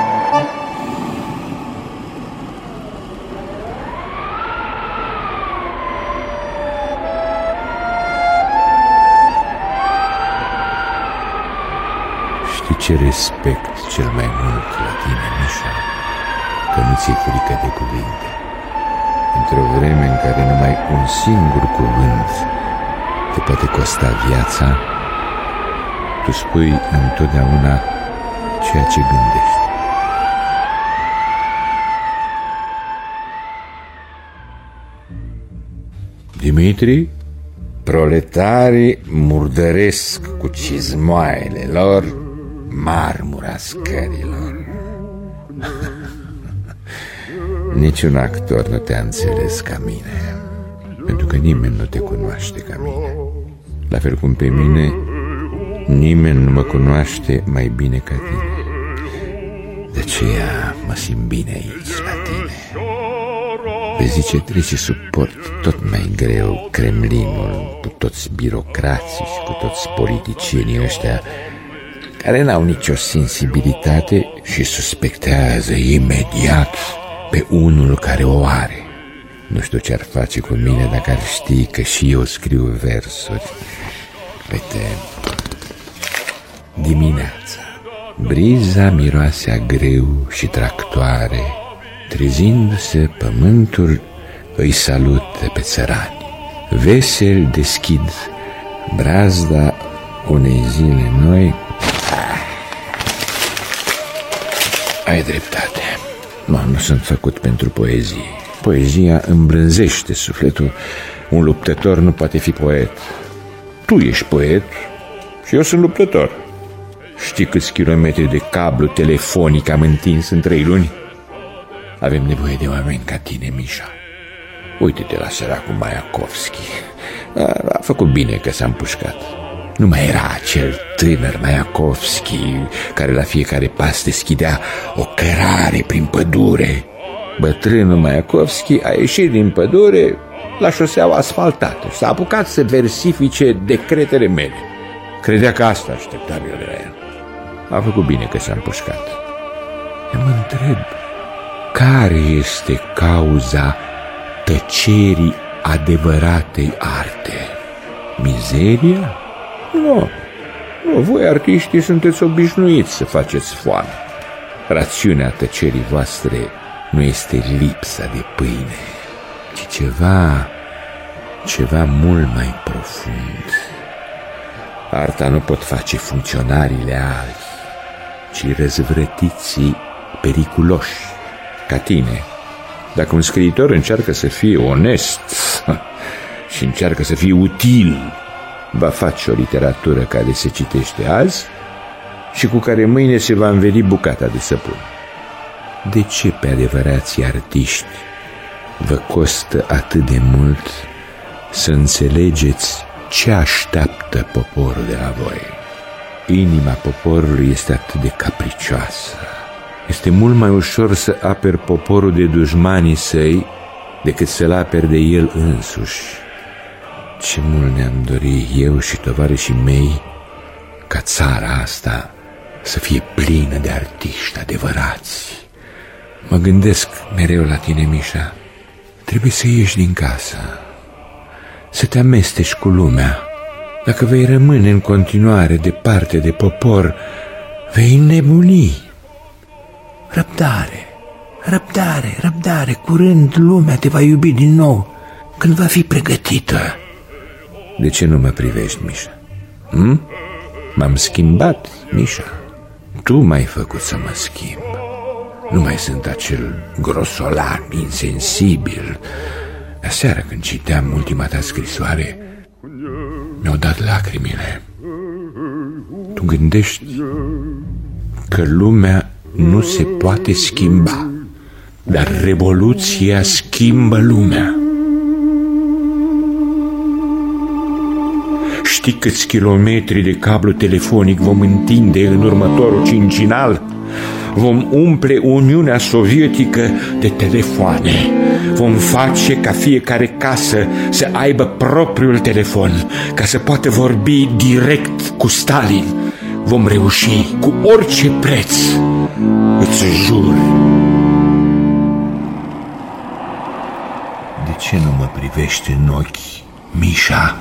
Ce respect cel mai mult la tine, Mișa, că nu ți-e frică de cuvinte. Într-o vreme în care numai un singur cuvânt te poate costa viața, tu spui întotdeauna ceea ce gândești. Dimitri, proletarii murdăresc cu cizmoaiele lor marmura scărilor. Niciun actor nu te-a înțeles ca mine, pentru că nimeni nu te cunoaște ca mine. La fel cum pe mine, nimeni nu mă cunoaște mai bine ca tine. De aceea mă simt bine aici, la tine. Vezi ce trece suport tot mai greu Kremlinul, cu toți birocrații și cu toți politicienii ăștia care n-au nicio sensibilitate și suspectează imediat pe unul care o are. Nu știu ce ar face cu mine dacă ar ști că și eu scriu versuri. Uite, dimineața, briza miroase a greu și tractoare, trezindu-se pământul îi salută pe țărani. Vesel deschid brazda unei zile noi. Ai dreptate. Nu sunt făcut pentru poezie. Poezia îmbrânzește sufletul. Un luptător nu poate fi poet. Tu ești poet și eu sunt luptător. Știi câți kilometri de cablu telefonic am întins în 3 luni? Avem nevoie de oameni ca tine, Mișa. Uite-te la săracul Maiakovski. A făcut bine că s-a împușcat. Nu mai era acel tânăr Maiakovski care la fiecare pas deschidea o cărare prin pădure. Bătrânul Maiakovski a ieșit din pădure la șoseaua asfaltată și s-a apucat să versifice decretele mele. Credea că asta așteptam eu de la el. A făcut bine că s-a împușcat. Eu mă întreb, care este cauza tăcerii adevăratei arte? Mizeria? Nu, voi artiștii sunteți obișnuiți să faceți foame. Rațiunea tăcerii voastre nu este lipsa de pâine, ci ceva mult mai profund. Arta nu pot face funcționarii leali, ci răzvrătiții periculoși, ca tine. Dacă un scriitor încearcă să fie onest și încearcă să fie util, va face o literatură care se citește azi și cu care mâine se va înveli bucata de săpun. De ce pe adevărații artiști vă costă atât de mult să înțelegeți ce așteaptă poporul de la voi? Inima poporului este atât de capricioasă. Este mult mai ușor să aperi poporul de dușmanii săi decât să-l aperi de el însuși. Ce mult ne-am dorit eu și tovarășii mei ca țara asta să fie plină de artiști adevărați. Mă gândesc mereu la tine, Mișa. Trebuie să ieși din casă, să te amesteci cu lumea. Dacă vei rămâne în continuare departe de popor, vei înnebuni. Răbdare, răbdare, răbdare. Curând lumea te va iubi din nou, când va fi pregătită. De ce nu mă privești, Mișa? M-am schimbat, Mișa. Tu m-ai făcut să mă schimb. Nu mai sunt acel grosolan, insensibil. Aseară când citeam ultima ta scrisoare, mi-au dat lacrimile. Tu gândești că lumea nu se poate schimba, dar revoluția schimbă lumea. Știi câți kilometri de cablu telefonic vom întinde în următorul cincinal? Vom umple Uniunea Sovietică de telefoane. Vom face ca fiecare casă să aibă propriul telefon, ca să poată vorbi direct cu Stalin. Vom reuși cu orice preț, îți jur. De ce nu mă privești în ochi, Mișa?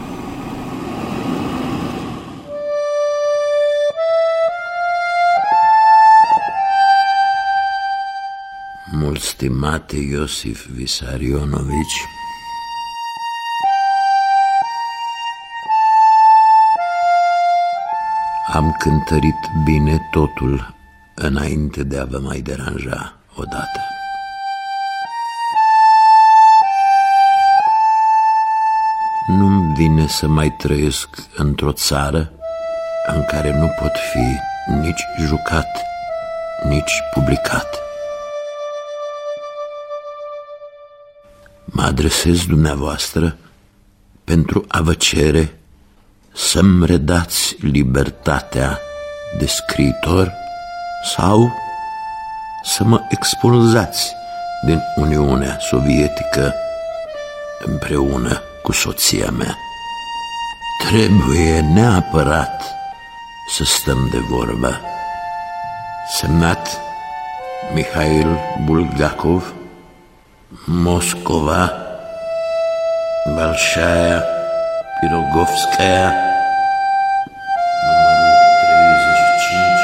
Mult stimate Iosif Visarionovici, am cântărit bine totul înainte de a vă mai deranja odată. Nu-mi vine să mai trăiesc într-o țară în care nu pot fi nici jucat, nici publicat. Mă adresez dumneavoastră pentru a vă cere să-mi redați libertatea de scriitor sau să mă expulzați din Uniunea Sovietică împreună cu soția mea. Trebuie neapărat să stăm de vorbă. Semnat Mihail Bulgakov, Moscova, Balshaya Pirogovskaya, numărul 35.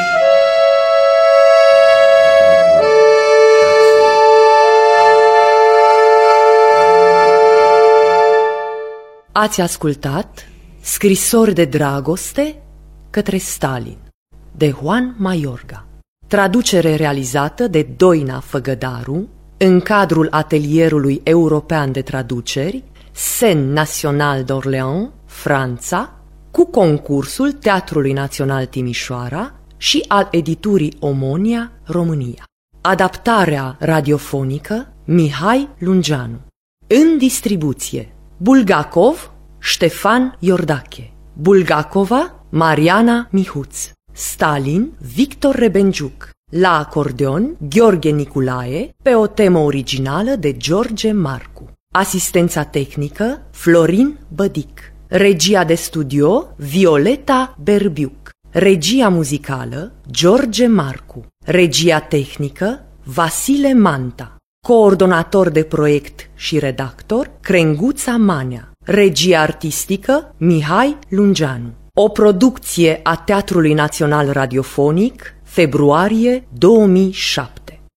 Ați ascultat Scrisori de dragoste către Stalin, de Juan Mayorga. Traducere realizată de Doina Făgădaru în cadrul Atelierului European de Traduceri Scène Nationale d'Orléans, Franța, cu concursul Teatrului Național Timișoara și al editurii Omonia, România. Adaptarea radiofonică Mihai Lungeanu. În distribuție Bulgakov, Ștefan Iordache, Bulgakova, Mariana Mihuț, Stalin, Victor Rebenjuc, la acordeon Gheorghe Niculae, pe o temă originală de George Marcu. Asistența tehnică Florin Bădic. Regia de studio Violeta Berbiuc. Regia muzicală George Marcu. Regia tehnică Vasile Manta. Coordonator de proiect și redactor Crenguța Manea. Regia artistică Mihai Lungeanu. O producție a Teatrului Național Radiofonic, februarie 2007.